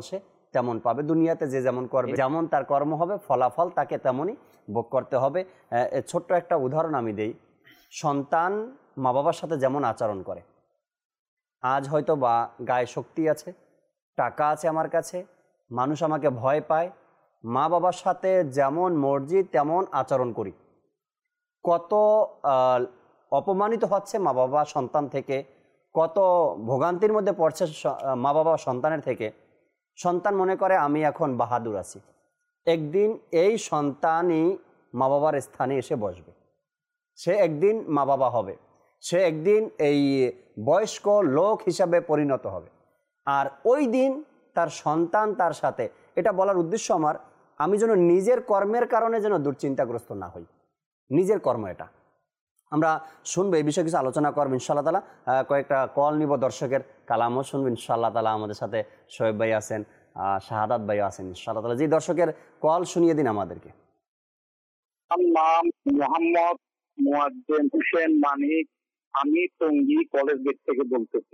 তেমন পাবে। দুনিয়াতে যে যেমন করবে, যেমন তার কর্ম হবে, ফলাফল তাকে তেমনই ভোগ করতে হবে। ছোট্ট একটা উদাহরণ আমি দেই। সন্তান মা বাবার সাথে যেমন আচরণ করে, আজ হয়তো বা গায়ে শক্তি আছে, টাকা আছে আমার কাছে, মানুষ আমাকে ভয় পায়, মা বাবার সাথে যেমন মর্জি তেমন আচরণ করি। কত অপমানিত হচ্ছে মা বাবা সন্তান থেকে, কত ভোগান্তির মধ্যে পড়ছে মা বাবা সন্তানের থেকে। সন্তান মনে করে আমি এখন বাহাদুর আছি। একদিন এই সন্তানই মা বাবার স্থানে এসে বসবে, সে একদিন মা বাবা হবে, সে একদিন এই বয়স্ক লোক হিসাবে পরিণত হবে। আর ওই দিন তার সন্তান তার সাথে, এটা বলার উদ্দেশ্য আমার, আমি যেন নিজের কর্মের কারণে যেন দুশ্চিন্তাগ্রস্ত না হই। নিজের কর্ম এটা আমরা শুনবো, এই বিষয়ে কিছু আলোচনা করবো ইনশাআল্লাহ তাআলা। কয়েকটা কল নিব, দর্শকের কালামও শুনবো ইনশাআল্লাহ তাআলা। আমাদের সাথে শোয়েব ভাই আছেন, শাহাদাত ভাই আছেন ইনশাআল্লাহ তাআলা। যে দর্শকের কল শুনিয়ে দিন আমাদেরকে। নাম মোহাম্মদ মুয়াজ্জেম হোসেন মানিক, আমি টঙ্গী কলেজ গেট থেকে বলতেছি।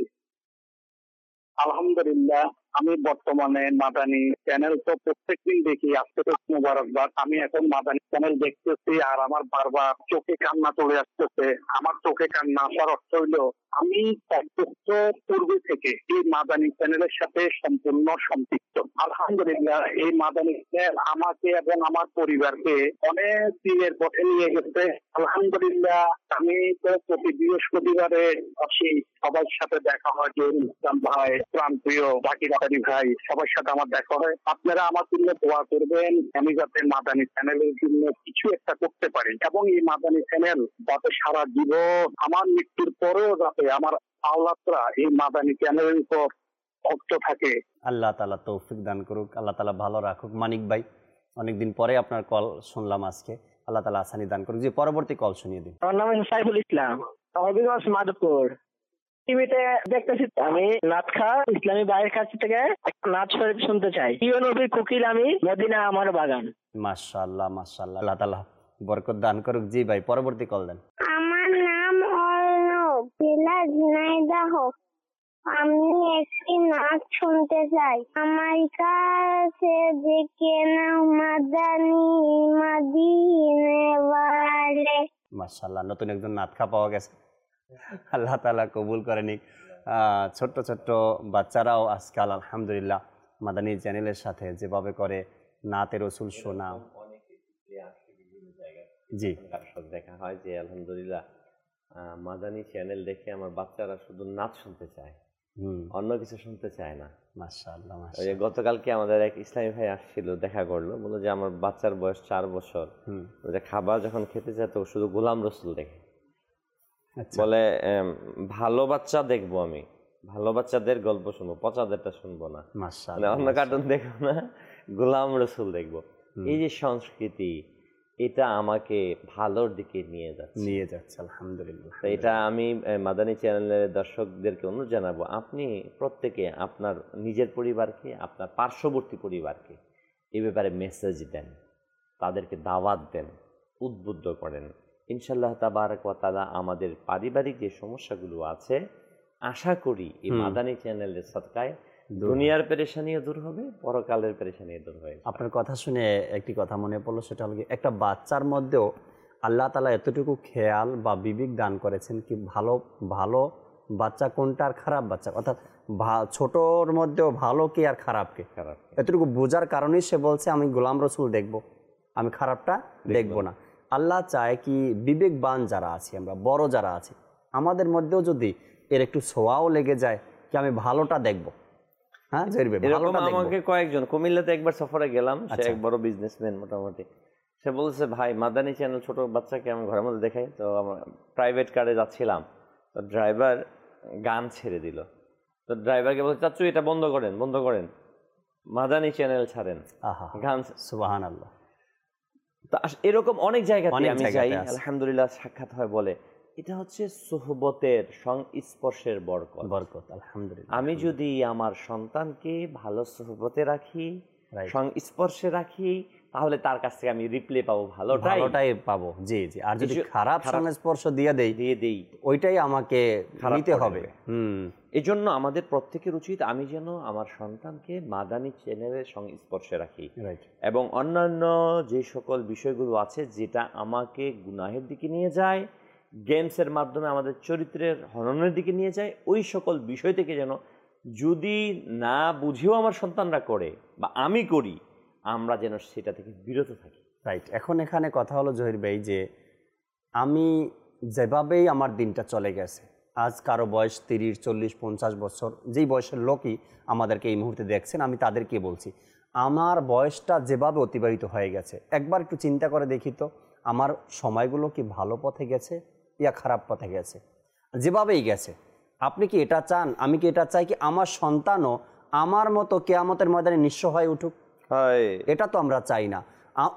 আলহামদুলিল্লাহ, আমি বর্তমানে মাদানী চ্যানেল তো প্রত্যেকদিন দেখি, আজকে তো মোবারকবাদ। আমি এখন মাদানী চ্যানেল দেখতেছি আর আমার বারবার চোখে কান্না চলে আসতেছে। আমার চোখে কান্না আসার অর্থ হইল আমি এক বছর পূর্বে থেকে এই মাদানী চ্যানেলের সাথে সম্পূর্ণ সম্পৃক্ত। আলহামদুলিল্লাহ, এই মাদানী চ্যানেল আমাকে এবং আমার পরিবারকে অনেক দিনের পথে নিয়ে গেছে। আলহামদুলিল্লাহ, আমি তো প্রতি বৃহস্পতিবারে আসি, সবার সাথে দেখা হয়। জহিরুল ইসলাম ভাই, প্রাণপ্রিয় বাকি রাতারি ভাই, সবার সাথে আমার দেখা হয়। আপনারা আমার জন্য দোয়া করবেন, আমি যাতে মাদানী চ্যানেলের জন্য কিছু একটা করতে পারি এবং এই মাদানী চ্যানেল যাতে সারা জীবন আমার মৃত্যুর পরেও যাতে আমার আওলাদরা এই মাদানী চ্যানেলের উপর ভক্ত থাকে। আল্লাহ তাআলা তৌফিক দান করুক, আল্লাহ তাআলা ভালো রাখুক। মানিক ভাই, অনেকদিন পরে আপনার কল শুনলাম আজকে, আল্লাহ তাআলা আসানি দান করুক। যে পরবর্তী কল শুনিয়ে দিন। আমার নাম সাইফুল ইসলাম, হবিগঞ্জ মাধবপুর। টিভিতে দেখতেছি আমি নাত খা ইসলামী ভাইয়ের কাছ থেকে একটা নাত শরীফ শুনতে চাই। প্রিয় নবীর কোকিল আমি, মদিনা আমার বাগান। মাশাআল্লাহ মাশাআল্লাহ, আল্লাহ তাআলা বরকত দান করুক। জি ভাই, পরবর্তী কল দেন। আমার নাম অর্ণব, জেলা ঝিনাইদহ। আমি একটি নাচ শুনতে চাই। আমার কাছে যে কেনা মাদানী মদিনে ওয়ালে। মাশাআল্লাহ, নতুন একজন নাতখা পাওয়া গেছে, আল্লাহ তাআলা কবুল করে নিক। ছোট্ট ছোট্ট বাচ্চারাও আজকাল আলহামদুলিল্লাহ মাদানী চ্যানেলের সাথে যেভাবে করে নাতে রসুল শোনা, জি দেখা হয় যে আলহামদুলিল্লাহ মাদানী চ্যানেল দেখে আমার বাচ্চারা শুধু নাচ শুনতে চায়, অন্য কিছু শুনতে চায় না। মাশাআল্লাহ ওই মাশাআল্লাহ। গতকালকে আমাদের এক ইসলামী ভাই আসছিল, দেখা করলো, বললো যে আমার বাচ্চার বয়স চার বছর, যে খাবার যখন খেতে চায় তো শুধু গোলাম রসুল দেখে। বলে ভালো বাচ্চা দেখবো, আমি ভালো বাচ্চাদের গল্প শুনবো, পচাদেরটা শুনবো না, মানে অন্য কার্টুন দেখবো না, গোলাম রসুল দেখবো। এই যে সংস্কৃতি, এটা আমাকে ভালোর দিকে নিয়ে যাচ্ছে নিয়ে যাচ্ছে আলহামদুলিল্লাহ। এটা আমি মাদানী চ্যানেলের দর্শকদেরকে অনুরোধ জানাবো, আপনি প্রত্যেকে আপনার নিজের পরিবারকে, আপনার পার্শ্ববর্তী পরিবারকে এই ব্যাপারে মেসেজ দেন, তাদেরকে দাওয়াত দেন, উদ্বুদ্ধ করেন। ইনশাআল্লাহ তাবারক ওয়া তাআলা আমাদের পারিবারিক যে সমস্যাগুলো আছে, আশা করি এই মাদানী চ্যানেলের সদকায় দুনিয়ার পেরেশানিও দূর হবে, পরকালের পেরেশানিও দূর হবে। আপনার কথা শুনে একটি কথা মনে পড়লো, সেটা হলো একটা বাচ্চার মধ্যেও আল্লাহ তাআলা এতটুকু খেয়াল বা বিবেক দান করেছেন কি ভালো ভালো বাচ্চা কোনটা আর খারাপ বাচ্চা, অর্থাৎ ছোটর মধ্যেও ভালো কে আর খারাপকে খারাপ এতটুকু বোঝার কারণেই সে বলছে আমি গোলাম রসুল দেখব, আমি খারাপটা দেখব না। আল্লাহ চায় কি বিবেকবান যারা আছি, আমরা বড় যারা আছি, আমাদের মধ্যেও যদি এর একটু ছোঁয়াও লেগে যায় কি আমি ভালোটা দেখব। হ্যাঁ, আমাকে কয়েকজন কুমিল্লাতে একবার সফরে গেলাম, সে এক বড় বিজনেসম্যান মোটামুটি, সে বলছে ভাই মাদানী চ্যানেল ছোট বাচ্চাকে আমি ঘরের মধ্যে দেখাই, তো আমার প্রাইভেট কারে যাচ্ছিলাম, তো ড্রাইভার গান ছেড়ে দিল, তো ড্রাইভারকে বলছে চাচু এটা বন্ধ করেন, বন্ধ করেন, মাদানী চ্যানেল ছাড়েন, গান। সুবহানাল্লাহ। তো এরকম অনেক জায়গাতে আমি যাই, আলহামদুলিল্লাহ সাক্ষাৎ হয়, বলে এটা হচ্ছে সোহবতের সংস্পর্শের বরকত বরকত আলহামদুলিল্লাহ। আমি যদি আমার সন্তানকে ভালো সোহবতে রাখি, সংস্পর্শে রাখি, তাহলে তার কাছ থেকে আমি রিপ্লে পাবো ভালোটাই ভালোটাই পাবো। জি জি। আর যদি কিছু খারাপ খারাপ সংস্পর্শ দিয়ে দেই দিয়ে দেই ওইটাই আমাকে খারাপ নিতে করে হবে। দেবে। হুম। এই জন্য আমাদের প্রত্যেকের উচিত আমি যেন আমার সন্তানকে মাদানী চ্যানেলের সংস্পর্শে রাখি রাইট। এবং অন্যান্য যে সকল বিষয়গুলো আছে যেটা আমাকে গুনাহের দিকে নিয়ে যায়, গেমসের মাধ্যমে আমাদের চরিত্রের হননের দিকে নিয়ে যায়, ওই সকল বিষয় থেকে যেন যদি না বুঝেও আমার সন্তানরা করে বা আমি করি, আমরা যেন সেটা থেকে বিরত থাকি। রাইট। এখন এখানে কথা হলো জহির ভাই যে আমি যেভাবেই আমার দিনটা চলে গেছে, আজ কারো বয়স তিরিশ চল্লিশ পঞ্চাশ বছর, যেই বয়সের লোকই আমাদেরকে এই মুহূর্তে দেখছেন, আমি তাদেরকে বলছি আমার বয়সটা যেভাবে অতিবাহিত হয়ে গেছে, একবার একটু চিন্তা করে দেখি তো আমার সময়গুলো কি ভালো পথে গেছে ইয়া খারাপ পথে গেছে। যেভাবেই গেছে, আপনি কি এটা চান, আমি কি এটা চাই কি আমার সন্তানও আমার মতো কিয়ামতের ময়দানে নিঃস্ব হয়ে উঠুক? এটা তো আমরা চাই না।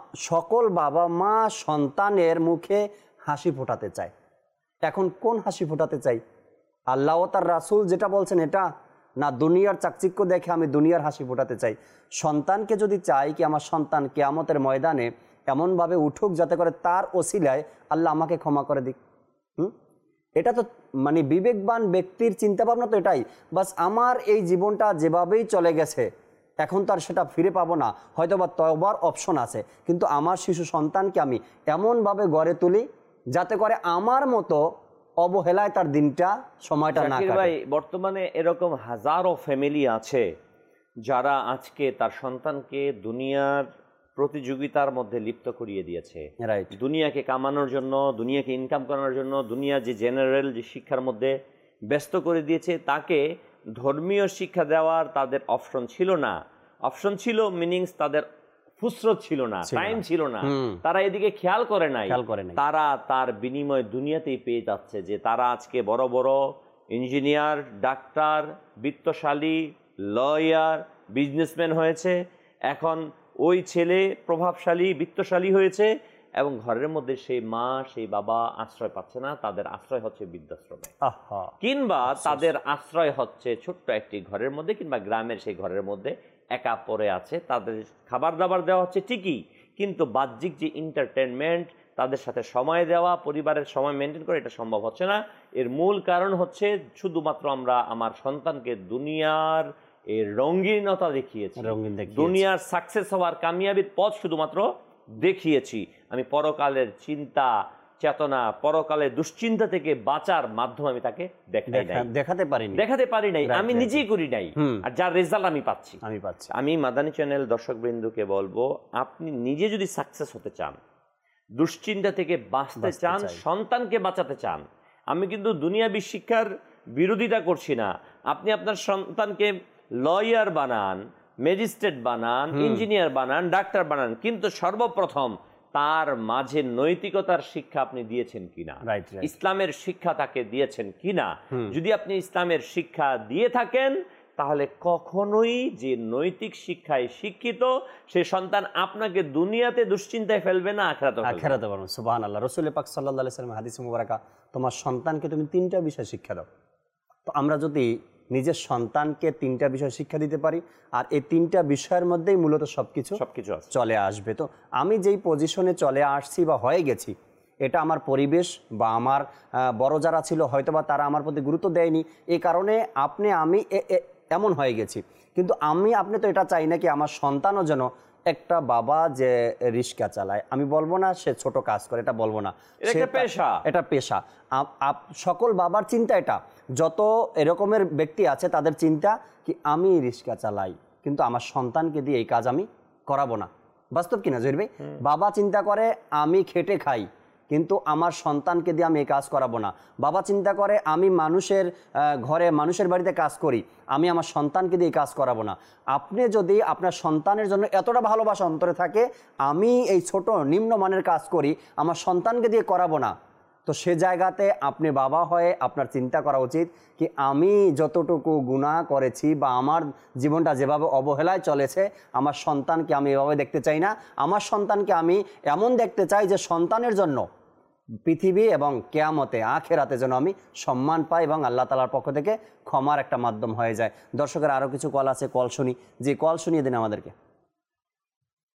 সকল বাবা মা সন্তানের মুখে হাসি ফোটাতে চায়। এখন কোন হাসি ফোটাতে চাই? আল্লাহ ও তার রাসূল যেটা বলছেন এটা, না দুনিয়ার চাকচিক্য দেখে আমি দুনিয়ার হাসি ফোটাতে চাই? সন্তানকে যদি চাই কি আমার সন্তান কিয়ামতের ময়দানে এমনভাবে উঠুক যাতে করে তার ওসিলায় আল্লাহ আমাকে ক্ষমা করে দিক, হুম, এটা তো মানে বিবেকবান ব্যক্তির চিন্তাভাবনা তো এটাই। বাস আমার এই জীবনটা যেভাবেই চলে গেছে এখন তো আর সেটা ফিরে পাবো না, হয়তো বা তওবার অপশন আছে, কিন্তু আমার শিশু সন্তানকে আমি এমনভাবে গড়ে তুলি যাতে করে আমার মতো অবহেলায় তার দিনটা সময়টা না কাটে। ভাই, বর্তমানে এরকম হাজারো ফ্যামিলি আছে যারা আজকে তার সন্তানকে দুনিয়ার প্রতিযোগিতার মধ্যে লিপ্ত করিয়ে দিয়েছে। রাইট। দুনিয়াকে কামানোর জন্য, দুনিয়াকে ইনকাম করানোর জন্য, দুনিয়া যে জেনারেল যে শিক্ষার মধ্যে ব্যস্ত করে দিয়েছে, তাকে ধর্মীয় শিক্ষা দেওয়ার তাদের অপশন ছিল না। অপশন ছিল মিনিংস তাদের ফুসরত ছিল না, টাইম ছিল না, তারা এদিকে খেয়াল করে নাই। তারা তার বিনিময় দুনিয়াতেই পেয়ে যাচ্ছে যে তারা আজকে বড় বড় ইঞ্জিনিয়ার, ডাক্তার, বিত্তশালী, লয়ার, বিজনেসম্যান হয়েছে। এখন ওই ছেলে প্রভাবশালী, বিত্তশালী হয়েছে এবং ঘরের মধ্যে সেই মা সেই বাবা আশ্রয় পাচ্ছে না, তাদের আশ্রয় হচ্ছে বৃদ্ধাশ্রমে, কিংবা তাদের আশ্রয় হচ্ছে ছোট্ট একটি ঘরের মধ্যে কিংবা গ্রামের সেই ঘরের মধ্যে একা পড়ে আছে। তাদের খাবার দাবার দেওয়া হচ্ছে ঠিকই, কিন্তু বাহ্যিক যে এন্টারটেনমেন্ট, তাদের সাথে সময় দেওয়া, পরিবারের সময় মেনটেন করে, এটা সম্ভব হচ্ছে না। এর মূল কারণ হচ্ছে শুধুমাত্র আমরা আমার সন্তানকে দুনিয়ার এই রঙিনতা দেখিয়েছি, দুনিয়ার সাকসেস হওয়ার কামিয়াবির পথ শুধুমাত্র দেখিয়েছি। আমি পরকালের চিন্তা চেতনা, পরকালের দুশ্চিন্তা থেকে বাঁচার মাধ্যম আমি তাকে দেখাতে পারি দেখাতে পারি নাই, আমি নিজেই করি নাই, আর যার রেজাল্ট আমি পাচ্ছি আমি পাচ্ছি আমি মাদানী চ্যানেল দর্শকবৃন্দকে বলবো, আপনি নিজে যদি সাকসেস হতে চান, দুশ্চিন্তা থেকে বাঁচতে চান, সন্তানকে বাঁচাতে চান, আমি কিন্তু দুনিয়াবী শিক্ষার বিরোধিতা করছি না। আপনি আপনার সন্তানকে লয়ার বানান, ম্যাজিস্ট্রেট বানান, ইঞ্জিনিয়ার বানান, ডাক্তার বানান, কিন্তু সর্বপ্রথম তার মাঝে নৈতিকতার শিক্ষা আপনি দিয়েছেন কিনা, ইসলামের শিক্ষা তাকে দিয়েছেন কিনা। যদি আপনি ইসলামের শিক্ষা দিয়ে থাকেন তাহলে কখনোই যে নৈতিক শিক্ষায় শিক্ষিত সে সন্তান আপনাকে দুনিয়াতে দুশ্চিন্তায় ফেলবে না, আখিরাতে আখিরাতে পারবে। সুবহানাল্লাহ। রাসূল পাক সাল্লাল্লাহু আলাইহি ওয়াসাল্লাম হাদিস মুবারাকা, তোমার সন্তানকে তুমি তিনটা বিষয় শিক্ষা দাও। তো আমরা যদি নিজের সন্তানকে তিনটা বিষয় শিক্ষা দিতে পারি, আর এই তিনটা বিষয়ের মধ্যেই মূলত সবকিছু সবকিছু চলে আসবে। তো আমি যেই পজিশনে চলে আসছি বা হয়ে গেছি, এটা আমার পরিবেশ বা আমার বড় যারা ছিল হয়তোবা তারা আমার প্রতি গুরুত্ব দেয়নি, এই কারণে আপনি আমি এমন হয়ে গেছি। কিন্তু আমি আপনি তো এটা চাই না কি আমার সন্তানও যেন একটা বাবা যে রিক্সা চালায়, আমি বলবো না সে ছোট কাজ করে, এটা বলবো না, এটা পেশা। সকল বাবার চিন্তা এটা, যত এরকমের ব্যক্তি আছে তাদের চিন্তা কি আমি রিক্সা চালাই কিন্তু আমার সন্তানকে দিয়ে এই কাজ আমি করাবো না। বাস্তব কিনা জহির ভাই? বাবা চিন্তা করে আমি খেটে খাই কিন্তু আমার সন্তানকে দিয়ে আমি এই কাজ করাবো না। বাবা চিন্তা করে আমি মানুষের ঘরে মানুষের বাড়িতে কাজ করি, আমি আমার সন্তানকে দিয়ে কাজ করাবো না। আপনি যদি আপনার সন্তানের জন্য এতটা ভালোবাসা অন্তরে থাকে, আমি এই ছোট নিম্নমানের কাজ করি আমার সন্তানকে দিয়ে করাবো না, তো সে জায়গাতে আপনি বাবা হয়ে আপনার চিন্তা করা উচিত কি আমি যতটুকু গুনাহ করেছি বা আমার জীবনটা যেভাবে অবহেলায় চলেছে, আমার সন্তানকে আমি এভাবে দেখতে চাই না। আমার সন্তানকে আমি এমন দেখতে চাই যে সন্তানের জন্য পৃথিবী এবং কিয়ামতে আখিরাতে যেন আমি সম্মান পাই এবং আল্লাহ তাআলার পক্ষ থেকে ক্ষমার একটা মাধ্যম হয়ে যায়। দর্শকের আরও কিছু কল আছে, কল শুনি। যে কল শুনিয়ে দিন আমাদেরকে।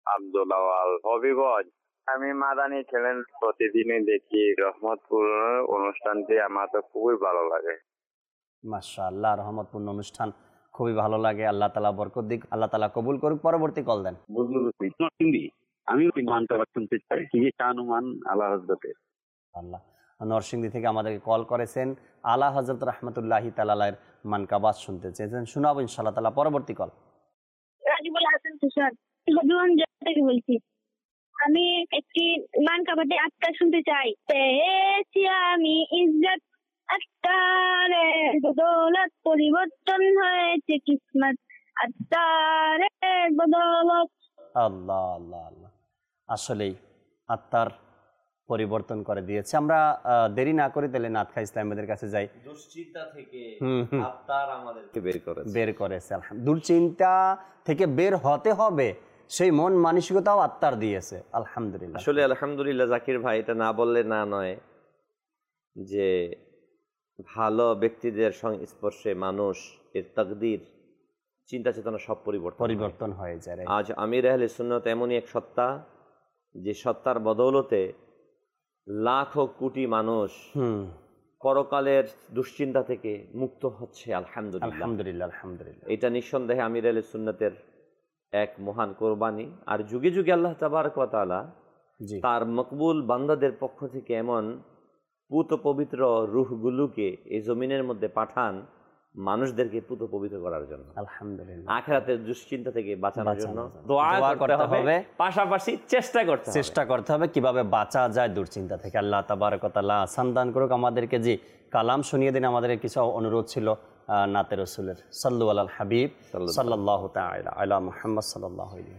আব্দুল আওয়াল হবিগঞ্জ। আমি মাদানী চ্যানেল প্রতিদিনই দেখি। রহমতপুর অনুষ্ঠানটি আমার তো খুবই ভালো লাগে। মাশাআল্লাহ, রহমতপূর্ণ অনুষ্ঠান খুবই ভালো লাগে। আল্লাহ তাআলা বরকত দিক, আল্লাহ তাআলা কবুল করুক। পরবর্তী কল দেন। আমি শুনতে চাই কি কানুমান আলা হযরতের। আল্লাহ নরসিংদী থেকে আমাদেরকে কল করেছেন, আলা হযরত রাহমাতুল্লাহি তাআলার মানকাবাত শুনতে চেয়েছেন। শোনাবো ইনশাআল্লাহ তাআলা। পরবর্তী কল। রাজিবুল হাসান তুষার, হবিগঞ্জ থেকে বলছি। আমি একটি মানকাবাতে আত্মা শুনতে চাই। পেয়েছি আমি ইজ্জত আত্মারে, বদৌলত পরিবর্তন হয়েছে কিসমত আত্মারে বদৌলত। আল্লাহ আল্লাহ আল্লাহ, আসলেই আত্মার পরিবর্তন করে দিয়েছে। আমরা দেরি না করে তাহলে নাতখা ইসলামীদের কাছে যাই। দুশ্চিন্তা থেকে আত্মার আমাদেরকে বের করেছে বের করেছে আলহামদুলিল্লাহ। দুশ্চিন্তা থেকে বের হতে হবে সেই মন মানসিকতাও আত্মার দিয়েছে আলহামদুলিল্লাহ। আসলে আলহামদুলিল্লাহ জাকির ভাই, এটা না বললে না নয় যে ভালো ব্যক্তিদের সংস্পর্শে মানুষ এর তাকদীর, চিন্তা চেতনা সব পরিবর্তন পরিবর্তন হয়ে যায়। আজ আমির আহলে সুন্নাত এমনই এক সত্তা, যে সত্তার বদৌলতে লাখো কোটি মানুষ পরকালের দুশ্চিন্তা থেকে মুক্ত হচ্ছে আলহামদুলিল্লাহ আলহামদুলিল্লাহ আলহামদুলিল্লাহ। এটা নিঃসন্দেহে আমির আহলে সুন্নাতের এক মহান কোরবানি। আর যুগে যুগে আল্লাহ তাবারক ওয়া তাআলা তার মকবুল বান্দাদের পক্ষ থেকে এমন পুত পবিত্র রূহগুলোকে এই জমিনের মধ্যে পাঠান মানুষদেরকে পুত পবিত্র করার জন্য, আলহামদুলিল্লাহ আখিরাতের দুশ্চিন্তা থেকে বাঁচানোর জন্য দোয়া করতে হবে, পাশাপাশি চেষ্টা করতে হবে চেষ্টা করতে হবে কিভাবে বাঁচা যায় দুশ্চিন্তা থেকে। আল্লাহ তাবারক ওয়া তাআলা আসান দান করুক আমাদেরকে। জি কালাম শুনিয়ে দিন। আমাদের কিছু অনুরোধ ছিল নাতে রসুলের। সাল্লু আলাল হাবিব সাল্লাল্লাহু তাআলা আলা মুহাম্মদ সাল্লাল্লাহু আলাইহি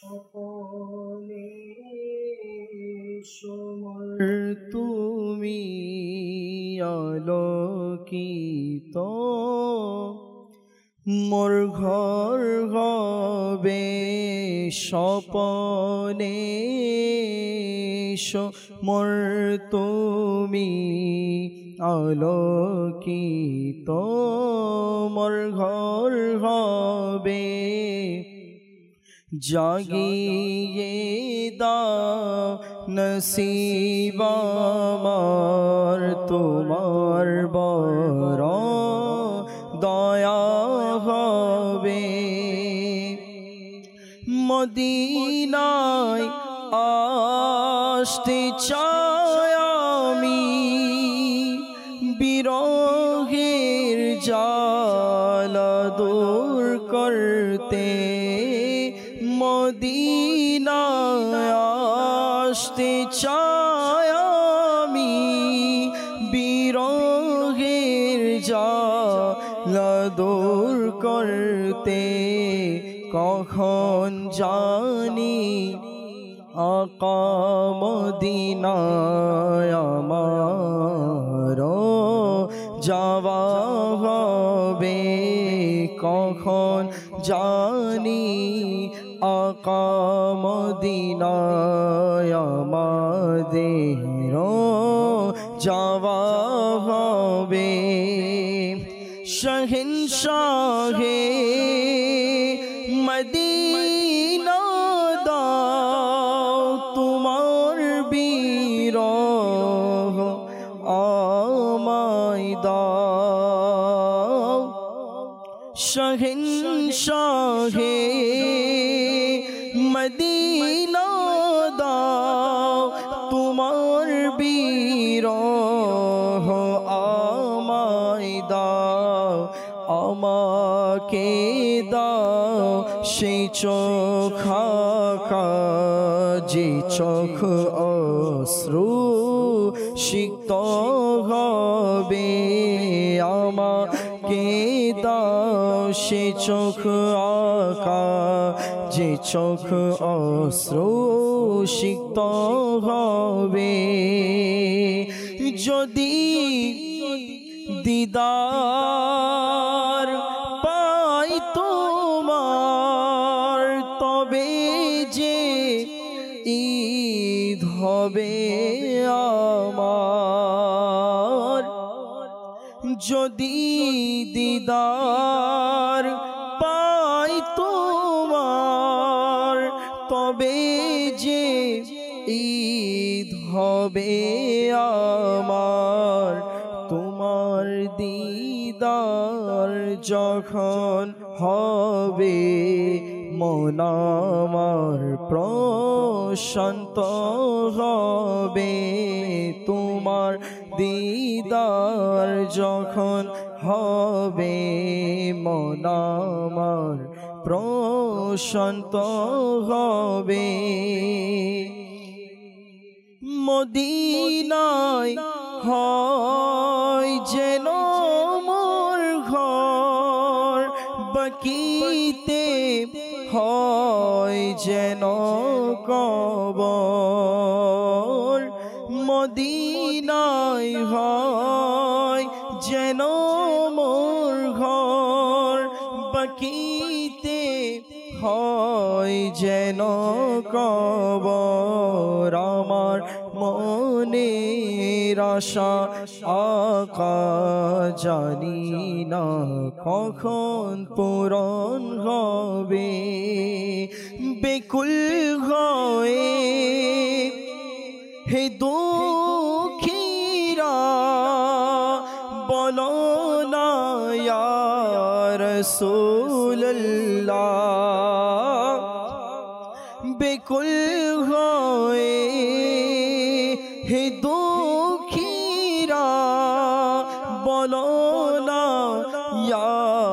ওয়াসাল্লাম। তুমি আলোকিত মোর ঘর হবে স্বপনে, মোর তুমি আলোকিত মোর ঘর হবে, জাগিয়ে দাও নসিব আমার তোমার বড় দয়া হবে। মদিনায় আসতে চাই আমি, বিরহের জ্বালা দূর করতে, মদিনায় আসতে চাই আমি, বিরহের জ্বালা দূর করতে। কখন জানি আকা মদিনায় আমার যাওয়া হবে, কখন জানি আকা মদিনায় আমাদের যাওয়া হবে। শহনশাহে মদিনা দাও তোমার বিরহ আমায় দাও, শহনশাহে মদিনা দাও তোমার বিরহ আমায় দাও, আমাকে দাও সেই চোখ যে চোখ অশ্রু সিক্ত হবে, আমাকে দাও সে চোখ আকা যে চোখ অশ্রু সিক্ত হবে। যদি দিদার পাই তোমার তবে যে ঈদ হবে আমার, যদি দিদার পাই তোমার তবে যে ঈদ হবে আমার, তোমার দিদার যখন হবে, মন আমার প্রশান্ত হবে। তোমার দিদার যখন হবে, মন আমার প্রশান্ত হবে। মদিনায় হয় যেন মোর ঘর, বাকিতে হয় যেন কবর। মদিনায় হয় যেন মোর ঘর, বাকিতে হয় যেন কবর। আমার মনের আশা আকা জানি না কখন পূরণ হবে, বেকুল হয়ে হে দুঃখীরা বলো না ইয়া রাসূলুল্লাহ, বেকুল হয়ে হে দুঃখীরা বলো না ইয়া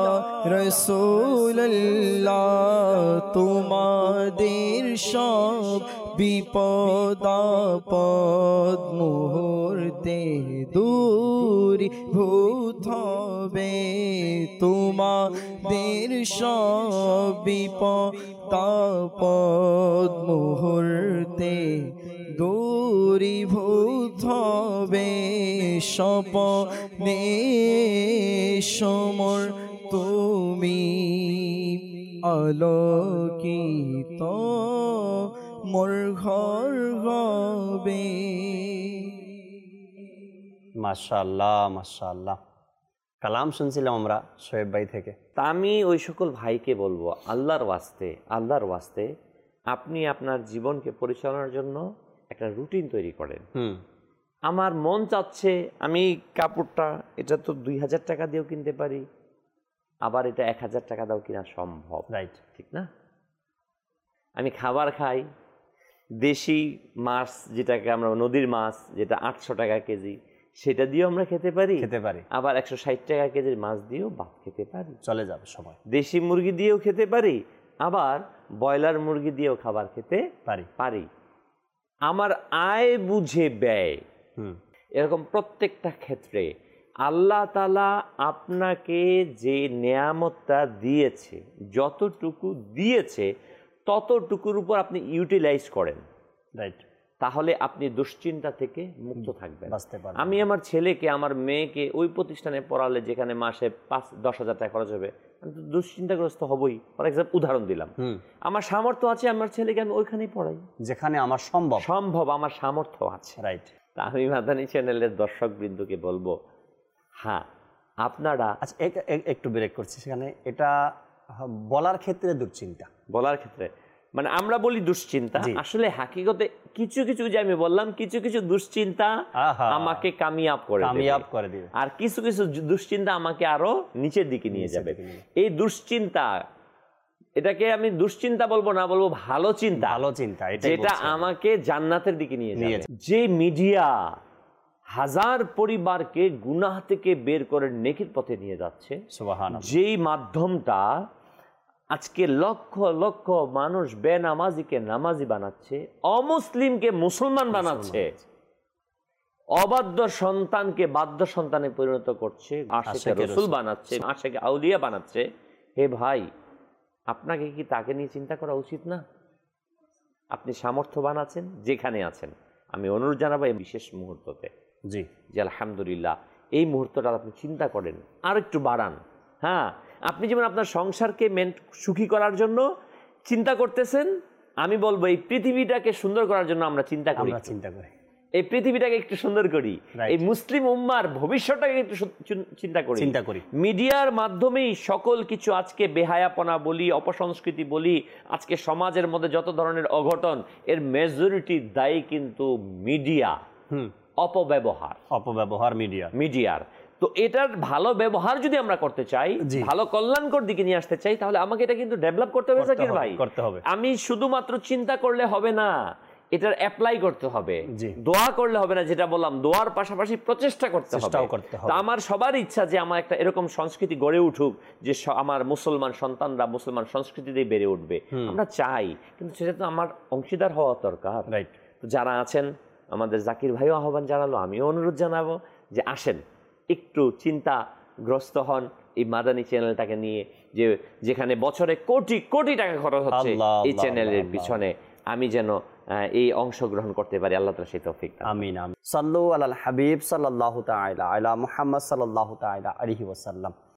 রাসূলুল্লাহ, তোমাদের সব বিপদ আপদ মুহূর্তে দূরীভূত হবে। তোমাদের সব বিপদ আপদ মুহূর্তে দূরীভূত হবে। স্বপ্নে সমর তুমি আলোকিত মোর ঘর হবে। মাশাআল্লাহ মাশাআল্লাহ। কালাম শুনছিলাম আমরা শোয়েব ভাই থেকে। তা আমি ওই সকল ভাইকে বলবো, আল্লাহর ওয়াস্তে আল্লাহর ওয়াস্তে আপনি আপনার জীবনকে পরিচালনার জন্য একটা রুটিন তৈরি করেন। হুম আমার মন চাচ্ছে আমি কাপড়টা এটা তো দুই হাজার টাকা দিয়েও কিনতে পারি, আবার এটা এক হাজার টাকা দাও কিনা সম্ভব, রাইট, ঠিক না? আমি খাবার খাই দেশি মাছ, যেটাকে আমরা নদীর মাছ, যেটা আটশো টাকা কেজি, সেটা দিয়েও আমরা খেতে পারি খেতে পারি আবার একশো ষাট টাকা কেজির মাছ দিয়েও ভাত খেতে পারি, চলে যাবে সময়। দেশি মুরগি দিয়েও খেতে পারি, আবার ব্রয়লার মুরগি দিয়েও খাবার খেতে পারি পারি আমার আয় বুঝে ব্যয়। হুম এরকম প্রত্যেকটা ক্ষেত্রে আল্লাহ তাআলা আপনাকে যে নেয়ামতটা দিয়েছে, যতটুকু দিয়েছে ততটুকুর উপর আপনি ইউটিলাইজ করেন, রাইট, তাহলে আপনি দুশ্চিন্তা থেকে মুক্ত থাকবেন। বাঁচতে পারবেন। আমি আমার ছেলেকে আমার মেয়েকে ওই প্রতিষ্ঠানে পড়ালে যেখানে মাসে পাঁচ দশ হাজার টাকা খরচ হবে, আমি তো দুশ্চিন্তাগ্রস্ত হবই। ফর এক্সাম্পল উদাহরণ দিলাম, আমার সামর্থ্য আছে আমার ছেলেকে আমি ওইখানেই পড়াই যেখানে আমার সম্ভব সম্ভব আমার সামর্থ্য আছে, রাইট। তা আমি মাদানী চ্যানেলের দর্শক বৃন্দকে বলবো, হ্যাঁ আপনারা আচ্ছা একটু ব্রেক করছি সেখানে, এটা বলার ক্ষেত্রে দুশ্চিন্তা, বলার ক্ষেত্রে মানে আমরা বলি দুশ্চিন্তা, আসলে হাকিকতে কিছু কিছু যে আমি বললাম কিছু কিছু দুশ্চিন্তা আমাকে কামিয়াব করে কামিয়াব করে দিবে, আর কিছু কিছু দুশ্চিন্তা আমাকে আরো নিচের দিকে নিয়ে যাবে। এই দুশ্চিন্তা, এটাকে আমি দুশ্চিন্তা বলবো না, বলবো ভালো চিন্তা, ভালো চিন্তা, যেটা আমাকে জান্নাতের দিকে নিয়ে যাবে। যে মিডিয়া হাজার পরিবারকে গুনাহ থেকে বের করে নেকির পথে নিয়ে যাচ্ছে, সুবহানাল্লাহ, যেই মাধ্যমটা আজকে লক্ষ লক্ষ মানুষ বেনামাজিকে নামাজি বানাচ্ছে, অমুসলিমকে মুসলমান বানাচ্ছে, অবাধ্য সন্তানকে বাধ্য সন্তানে পরিণত করছে, আশিকে রাসূল বানাচ্ছে, আশিকে আউলিয়া বানাচ্ছে, হে ভাই আপনাকে কি তাকে নিয়ে চিন্তা করা উচিত না? আপনি সামর্থ্যবান আছেন যেখানে আছেন, আমি অনুরোধ জানাবো এই বিশেষ মুহূর্ততে জি যে আলহামদুলিল্লাহ এই মুহূর্তটা আপনি চিন্তা করেন, আর একটু বাড়ান। হ্যাঁ, আপনি যেমন আপনার সংসারকে মেন সুখী করার জন্য চিন্তা করতেছেন, আমি বলবো এই পৃথিবীটাকে সুন্দর করার জন্য আমরা চিন্তা করি, চিন্তা করি এই পৃথিবীটাকে একটু সুন্দর করি, Right. এই মুসলিম উম্মার ভবিষ্যৎটাকে একটু সু- চুন- চিন্তা করি চিন্তা করি। মিডিয়ার মাধ্যমেই সকল কিছু আজকে বেহায়াপনা বলি, অপসংস্কৃতি বলি, আজকে সমাজের মধ্যে যত ধরনের অঘটন, এর মেজরিটি দায়ী কিন্তু মিডিয়া, হুম অপব্যবহার অপব্যবহার মিডিয়া মিডিয়ার। তো এটার ভালো ব্যবহার যদি আমরা করতে চাই, জি। ভালো কল্যাণকর দিকে নিয়ে আসতে চাই, তাহলে আমাকে এটা কিন্তু ডেভেলপ করতে হবে করতে জাকির হবে, ভাই। করতে হবে। আমি শুধুমাত্র চিন্তা করলে হবে না, এটার অ্যাপ্লাই করতে হবে। জি। দোয়া করলে হবে না, যেটা বললাম, দোয়ার পাশাপাশি প্রচেষ্টা করতে হবে। চেষ্টাও করতে হবে। তো আমার সবার ইচ্ছা যে আমার একটা এরকম সংস্কৃতি গড়ে উঠুক, যে স- আমার মুসলমান সন্তানরা মুসলমান সংস্কৃতিতে বেড়ে উঠবে। আমরা চাই, কিন্তু সেটা তো আমার অংশীদার হওয়া দরকার। রাইট। তো যারা আছেন, আমাদের জাকির ভাইও আহ্বান জানালো, আমিও অনুরোধ জানাবো যে আসেন একটু চিন্তাগ্রস্ত হন এই মাদানী চ্যানেলটাকে নিয়ে, যে যেখানে বছরে কোটি কোটি টাকা খরচ হচ্ছে আল্লাহ, এই আল্লাহ, চ্যানেলের আল্লাহ। পিছনে, আমি যেন আহ, এই অংশগ্রহণ করতে পারি। আল্লাহ তাআলা সেই তৌফিক দান করুন। আমিন আমিন। সাল্লু আলাল হাবিব সাল্লাল্লাহু তাআলা আলা মুহাম্মদ সাল্লাল্লাহু তাআলা আলাইহি ওয়াসাল্লাম।